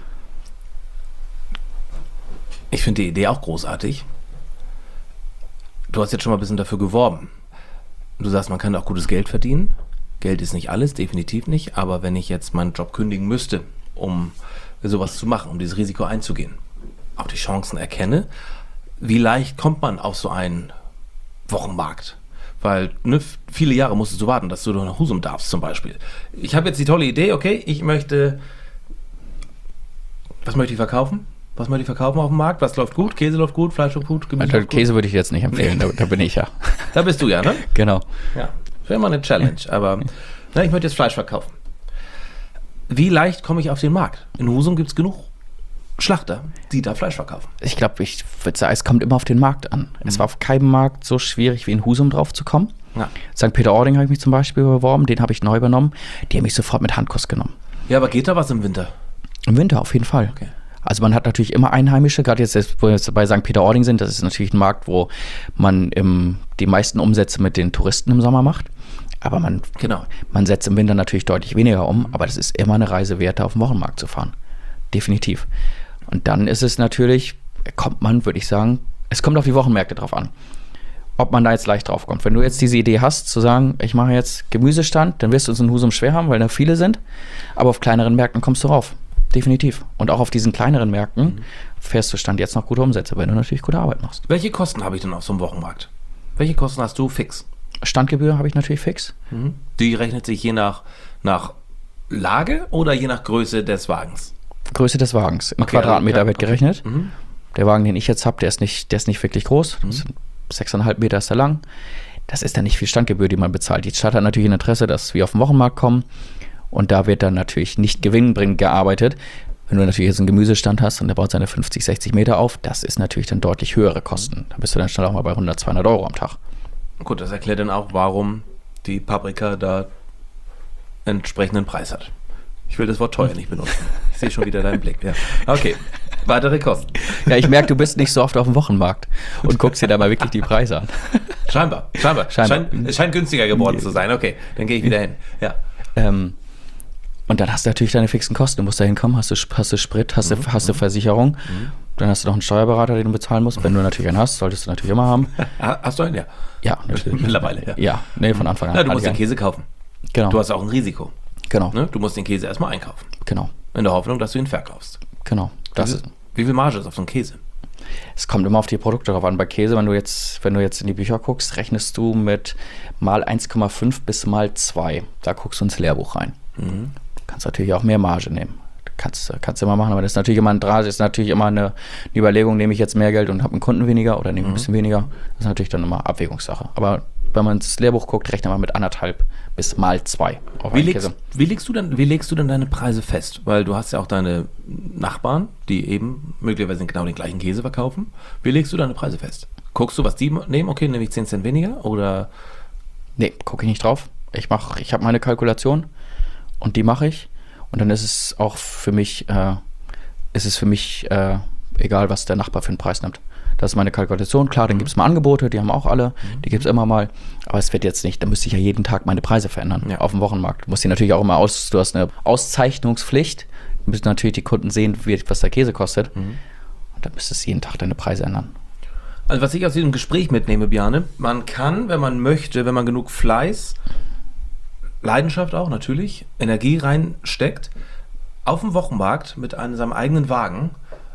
Ich finde die Idee auch großartig. Du hast jetzt schon mal ein bisschen dafür geworben. Du sagst, man kann auch gutes Geld verdienen. Geld ist nicht alles, definitiv nicht. Aber wenn ich jetzt meinen Job kündigen müsste, um sowas zu machen, um dieses Risiko einzugehen, auch die Chancen erkenne, wie leicht kommt man auf so einen Wochenmarkt? Weil ne, viele Jahre musstest du warten, dass du nach Husum darfst zum Beispiel. Ich habe jetzt die tolle Idee, okay, ich möchte, was möchte ich verkaufen? Was möchte ich verkaufen auf dem Markt? Was läuft gut? Käse läuft gut, Fleisch läuft gut, Gemüse Also, läuft gut? Käse würde ich jetzt nicht empfehlen, da, da bin ich ja. Da bist du ja, ne? Genau. Ja, wäre mal eine Challenge, aber na, ich möchte jetzt Fleisch verkaufen. Wie leicht komme ich auf den Markt? In Husum gibt es genug Schlachter, die da Fleisch verkaufen. Ich glaube, ich würde sagen, es kommt immer auf den Markt an. Mhm. Es war auf keinem Markt so schwierig, wie in Husum drauf zu kommen. Ja. Sankt Peter-Ording habe ich mich zum Beispiel beworben, den habe ich neu übernommen. Die haben mich sofort mit Handkuss genommen. Ja, aber geht da was im Winter? Im Winter auf jeden Fall. Okay. Also man hat natürlich immer Einheimische, gerade jetzt, wo wir jetzt bei Sankt Peter-Ording sind, das ist natürlich ein Markt, wo man im, die meisten Umsätze mit den Touristen im Sommer macht. Aber man, Genau. man setzt im Winter natürlich deutlich weniger um, aber das ist immer eine Reise wert, auf den Wochenmarkt zu fahren. Definitiv. Und dann ist es natürlich, kommt man, würde ich sagen, es kommt auf die Wochenmärkte drauf an, ob man da jetzt leicht drauf kommt. Wenn du jetzt diese Idee hast, zu sagen, ich mache jetzt Gemüsestand, dann wirst du uns in Husum schwer haben, weil da viele sind, aber auf kleineren Märkten kommst du rauf. Definitiv. Und auch auf diesen kleineren Märkten mhm. fährst du Stand jetzt noch gute Umsätze, wenn du natürlich gute Arbeit machst. Welche Kosten habe ich denn auf so einem Wochenmarkt? Welche Kosten hast du fix? Standgebühr habe ich natürlich fix. Mhm. Die rechnet sich je nach, nach Lage oder je nach Größe des Wagens? Größe des Wagens. In Okay, Quadratmeter also, ja, wird okay. gerechnet. Mhm. Der Wagen, den ich jetzt habe, der ist nicht, der ist nicht wirklich groß. Das sind sechseinhalb Meter ist er lang. Das ist dann nicht viel Standgebühr, die man bezahlt. Die Stadt hat natürlich ein Interesse, dass wir auf den Wochenmarkt kommen. Und da wird dann natürlich nicht gewinnbringend gearbeitet. Wenn du natürlich jetzt einen Gemüsestand hast und der baut seine fünfzig, sechzig Meter auf, das ist natürlich dann deutlich höhere Kosten. Da bist du dann schnell auch mal bei hundert, zweihundert Euro am Tag. Gut, das erklärt dann auch, warum die Paprika da entsprechenden Preis hat. Ich will das Wort teuer nicht benutzen. Ich sehe schon wieder deinen Blick. Ja. Okay, weitere Kosten. Ja, ich merke, du bist nicht so oft auf dem Wochenmarkt und guckst dir da mal wirklich die Preise an. Scheinbar, scheinbar. Scheinbar. Schein, es scheint günstiger geworden zu sein. Okay, dann gehe ich wieder hin. Ja. Ähm, und dann hast du natürlich deine fixen Kosten. Du musst da hinkommen, hast du, hast du Sprit, hast, mhm. du, hast du Versicherung. Mhm. Dann hast du noch einen Steuerberater, den du bezahlen musst. Wenn du natürlich einen hast, solltest du natürlich immer haben. Hast du einen? Ja. Ja, natürlich. Mittlerweile, ja. Ja, nee, von Anfang an. Na, du musst den Käse kaufen. Genau. Du hast auch ein Risiko. Genau. Ne? Du musst den Käse erstmal einkaufen. Genau. In der Hoffnung, dass du ihn verkaufst. Genau. Das wie, ist, wie viel Marge ist auf so einem Käse? es kommt immer auf die Produkte drauf an. Bei Käse, wenn du jetzt, wenn du jetzt in die Bücher guckst, rechnest du mit mal eins Komma fünf bis mal zwei. Da guckst du ins Lehrbuch rein. Mhm. Du kannst natürlich auch mehr Marge nehmen. Kannst, kannst du immer machen, aber das ist natürlich immer ein Draht, ist natürlich immer eine, eine Überlegung, nehme ich jetzt mehr Geld und habe einen Kunden weniger oder nehme ich ein bisschen weniger. Das ist natürlich dann immer Abwägungssache. Aber wenn man ins Lehrbuch guckt, rechnet man mit anderthalb bis mal zwei. Auf Wie einen legst, Käse. wie, legst du denn, wie legst du denn deine Preise fest? Weil du hast ja auch deine Nachbarn, die eben möglicherweise genau den gleichen Käse verkaufen. Wie legst du deine Preise fest? Guckst du, was die nehmen? Okay, nehme ich zehn Cent weniger oder? Nee, gucke ich nicht drauf. Ich mach, ich habe meine Kalkulation und die mache ich. Und dann ist es auch für mich, äh, ist es für mich äh, egal, was der Nachbar für einen Preis nimmt. Das ist meine Kalkulation. Klar, dann gibt es mal Angebote, die haben auch alle, die gibt es immer mal. Aber es wird jetzt nicht, da müsste ich ja jeden Tag meine Preise verändern Ja. auf dem Wochenmarkt. Du musst die natürlich auch immer aus, du hast eine Auszeichnungspflicht. Du müssen natürlich die Kunden sehen, wie, was der Käse kostet. Und dann müsstest du jeden Tag deine Preise ändern. Also was ich aus diesem Gespräch mitnehme, Bjarne, man kann, wenn man möchte, wenn man genug Fleiß, Leidenschaft auch natürlich, Energie reinsteckt, auf dem Wochenmarkt mit einem, seinem eigenen Wagen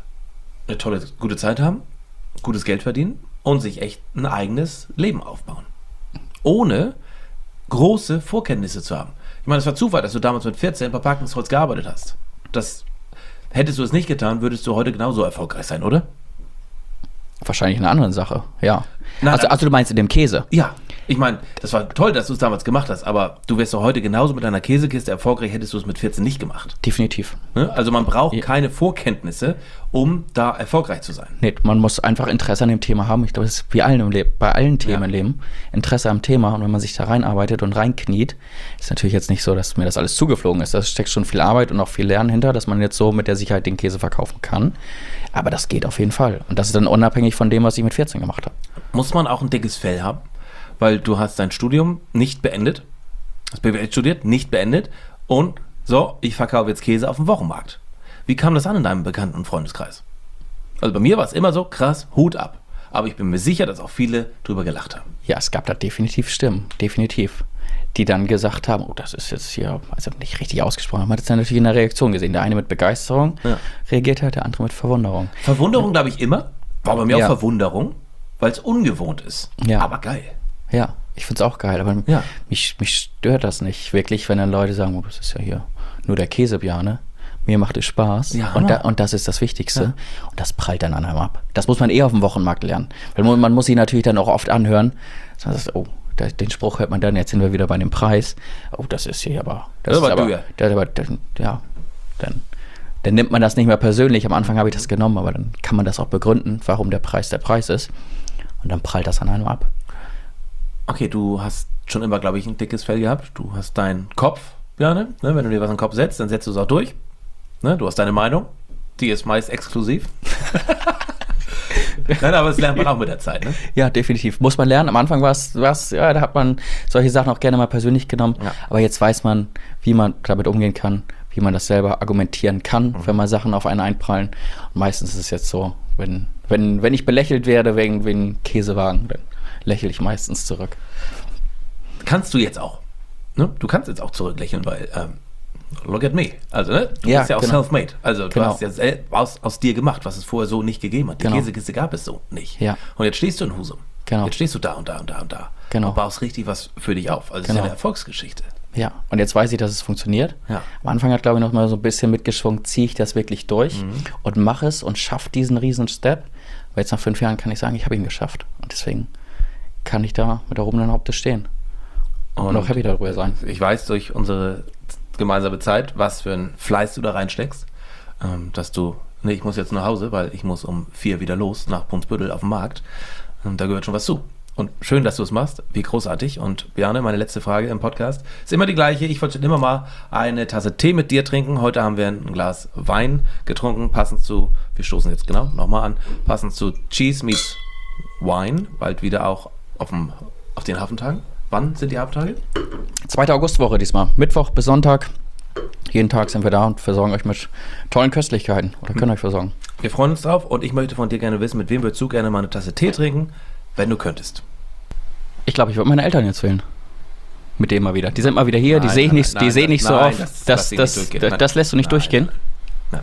eine tolle, gute Zeit haben, gutes Geld verdienen und sich echt ein eigenes Leben aufbauen. Ohne große Vorkenntnisse zu haben. Ich meine, es war Zufall, dass du damals mit vierzehn bei Parkensholz gearbeitet hast. Das, hättest du es nicht getan, würdest du heute genauso erfolgreich sein, oder? Wahrscheinlich eine andere Sache, ja. Nein, also, nein. also du meinst in dem Käse? Ja, ich meine, das war toll, dass du es damals gemacht hast, aber du wärst doch heute genauso mit deiner Käsekiste erfolgreich, hättest du es mit vierzehn nicht gemacht. Definitiv. Ne? Also man braucht Ja. keine Vorkenntnisse, um da erfolgreich zu sein. Nee, man muss einfach Interesse an dem Thema haben. Ich glaube, das ist wie allen im Leben, bei allen Themen Ja. im Leben. Interesse am Thema. Und wenn man sich da reinarbeitet und reinkniet, ist natürlich jetzt nicht so, dass mir das alles zugeflogen ist. Da steckt schon viel Arbeit und auch viel Lernen hinter, dass man jetzt so mit der Sicherheit den Käse verkaufen kann. Aber das geht auf jeden Fall. Und das ist dann unabhängig von dem, was ich mit vierzehn gemacht habe. Muss man auch ein dickes Fell haben, weil du hast dein Studium nicht beendet, hast B W L studiert, nicht beendet und so, ich verkaufe jetzt Käse auf dem Wochenmarkt. Wie kam das an in deinem Bekannten- und Freundeskreis? Also bei mir war es immer so, krass, Hut ab. Aber ich bin mir sicher, dass auch viele drüber gelacht haben. Ja, es gab da definitiv Stimmen, definitiv, die dann gesagt haben, oh, das ist jetzt hier, also nicht richtig ausgesprochen, man hat es dann natürlich in der Reaktion gesehen. Der eine mit Begeisterung Ja. reagiert hat, der andere mit Verwunderung. Verwunderung, glaube ich, immer. War bei mir Ja. auch Verwunderung, weil es ungewohnt ist. Ja. Aber geil. Ja, ich finde es auch geil, aber Ja. mich, mich stört das nicht wirklich, wenn dann Leute sagen, oh, das ist ja hier nur der Käse, Bjarne. Mir macht es Spaß. Ja, und, da, Hammer. und das ist das Wichtigste. Ja. Und das prallt dann an einem ab. Das muss man eh auf dem Wochenmarkt lernen. Weil man, man muss sich natürlich dann auch oft anhören. Das heißt, oh, da, den Spruch hört man dann, jetzt sind wir wieder bei dem Preis. Oh, das ist hier aber... Das Das ist war aber, teuer. das, aber dann, ja, dann, dann nimmt man das nicht mehr persönlich. Am Anfang habe ich das genommen, aber dann kann man das auch begründen, warum der Preis der Preis ist. Und dann prallt das an einem ab. Okay, du hast schon immer, glaube ich, ein dickes Fell gehabt. Du hast deinen Kopf, Bjarne. Ne? Wenn du dir was in den Kopf setzt, dann setzt du es auch durch. Ne? Du hast deine Meinung. Die ist meist exklusiv. Nein, aber das lernt man auch mit der Zeit. Ne? Ja, definitiv. Muss man lernen. Am Anfang war es, ja, da hat man solche Sachen auch gerne mal persönlich genommen. Ja. Aber jetzt weiß man, wie man damit umgehen kann, wie man das selber argumentieren kann, wenn mal Sachen auf einen einprallen. Und meistens ist es jetzt so, wenn, wenn, wenn ich belächelt werde wegen, wegen Käsewagen, dann lächle ich meistens zurück. Kannst du jetzt auch. Ne? Du kannst jetzt auch zurücklächeln, weil ähm, look at me. Also, ne? Du Ja, bist ja auch genau. self-made. Also, du Genau. hast ja sel- aus, aus dir gemacht, was es vorher so nicht gegeben hat. Die Genau. Käsekiste gab es so nicht. Ja. Und jetzt stehst du in Husum. Genau. Jetzt stehst du da und da und da und da. Genau. Und baust richtig was für dich auf. Also, es ist Genau. ja eine Erfolgsgeschichte. Ja, und jetzt weiß ich, dass es funktioniert. Ja. Am Anfang hat, glaube ich, noch mal so ein bisschen mitgeschwungen, ziehe ich das wirklich durch Mhm. und mache es und schaffe diesen riesen Step. Weil jetzt nach fünf Jahren kann ich sagen, ich habe ihn geschafft. Und deswegen kann ich da mit erhobenen Hauptes stehen. Und auch happy darüber sein. Ich weiß durch unsere gemeinsame Zeit, was für ein Fleiß du da reinsteckst, ähm, dass du, nee, ich muss jetzt nach Hause, weil ich muss um vier wieder los nach Brunsbüttel auf dem Markt. Und da gehört schon was zu. Und schön, dass du es machst. Wie großartig. Und Bjarne, meine letzte Frage im Podcast ist immer die gleiche. Ich wollte schon immer mal eine Tasse Tee mit dir trinken. Heute haben wir ein Glas Wein getrunken, passend zu, wir stoßen jetzt genau nochmal an, passend zu Cheese Meets Wine, bald wieder auch auf, dem, auf den Hafentagen. Wann sind die Hafentage? Zweite Augustwoche diesmal. Mittwoch bis Sonntag. Jeden Tag sind wir da und versorgen euch mit tollen Köstlichkeiten. Oder können euch versorgen. Wir freuen uns drauf und ich möchte von dir gerne wissen, mit wem würdest du gerne mal eine Tasse Tee trinken, wenn du könntest. Ich glaube, ich würde meine Eltern jetzt wählen. Mit dem mal wieder. Die sind mal wieder hier, die Nein, sehe ich nein, nicht, nein, die sehe ich nein, nicht so nein, oft. das- Das, lass ich das, nicht durchgehen. das, Nein. das lässt du nicht Nein, durchgehen. Nein.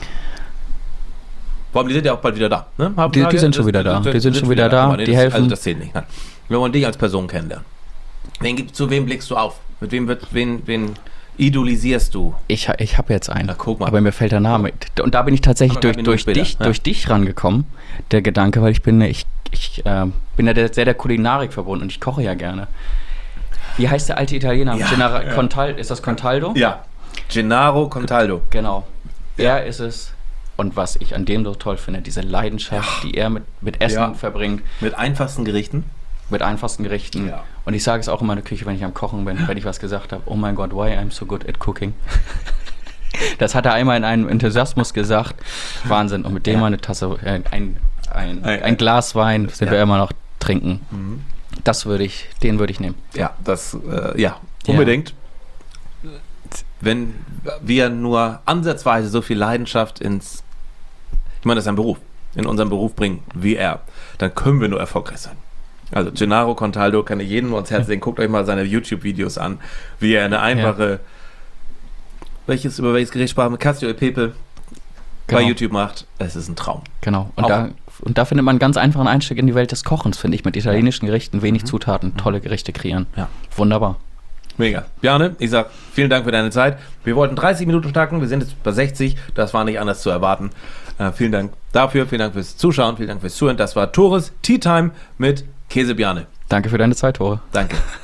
Vor allem, die sind ja auch bald wieder da. Ne? Die- die sind schon wieder da. Die sind schon wieder da. Aber nee, Die das, helfen. Also das zählt nicht. Nein. Wir wollen dich als Person kennenlernen. Wen, gibt- zu wem blickst du auf? Mit wem wird, wen, wen idolisierst du? Ich, ha- ich habe jetzt einen, Na, guck mal. aber mir fällt der Name. Und da bin ich tatsächlich Aber drei durch, Minuten durch, später, dich, ja. durch dich rangekommen, der Gedanke, weil ich bin, ich, ich äh, bin ja der, sehr der Kulinarik verbunden und ich koche ja gerne. Wie heißt der alte Italiener? Ja, Gennaro- ja. Contal, ist das Contaldo? Ja. Gennaro Contaldo. Genau. Er ist es. Und was ich an dem so toll finde, diese Leidenschaft, die er mit, mit Essen Ja. verbringt, Mit einfachsten Gerichten. mit einfachsten Gerichten. Ja. Und ich sage es auch immer in der Küche, wenn ich am Kochen bin, wenn ich was gesagt habe, oh mein Gott, why I'm so good at cooking. Das hat er einmal in einem Enthusiasmus gesagt. Wahnsinn. Und mit dem Ja. mal eine Tasse, äh, ein, ein, Ein- ein Glas Wein, sind Ja. wir immer noch trinken. Das würde ich, den würde ich nehmen. Ja, das, äh, ja, unbedingt. Wenn wir nur ansatzweise so viel Leidenschaft ins, ich meine, das ist ein Beruf, in unseren Beruf bringen, wie er, dann können wir nur erfolgreich sein. Also Gennaro Contaldo kann ich jedem nur ans Herz legen. Guckt euch mal seine YouTube-Videos an, wie er eine einfache, welches, über welches Gerät sprach mit Casio e Pepe bei Genau. YouTube macht. Es ist ein Traum. Genau. Und Auch- da, und da findet man einen ganz einfachen Einstieg in die Welt des Kochens, finde ich, mit italienischen Gerichten, wenig Zutaten, tolle Gerichte kreieren. Ja. Wunderbar. Mega. Bjarne, ich sag vielen Dank für deine Zeit. Wir wollten dreißig Minuten starten, wir sind jetzt bei sechzig. Das war nicht anders zu erwarten. Äh, vielen Dank dafür, vielen Dank fürs Zuschauen, vielen Dank fürs Zuhören. Das war Tores Tea Time mit Käse Bjarne. Danke für deine Zeit, Tore. Danke.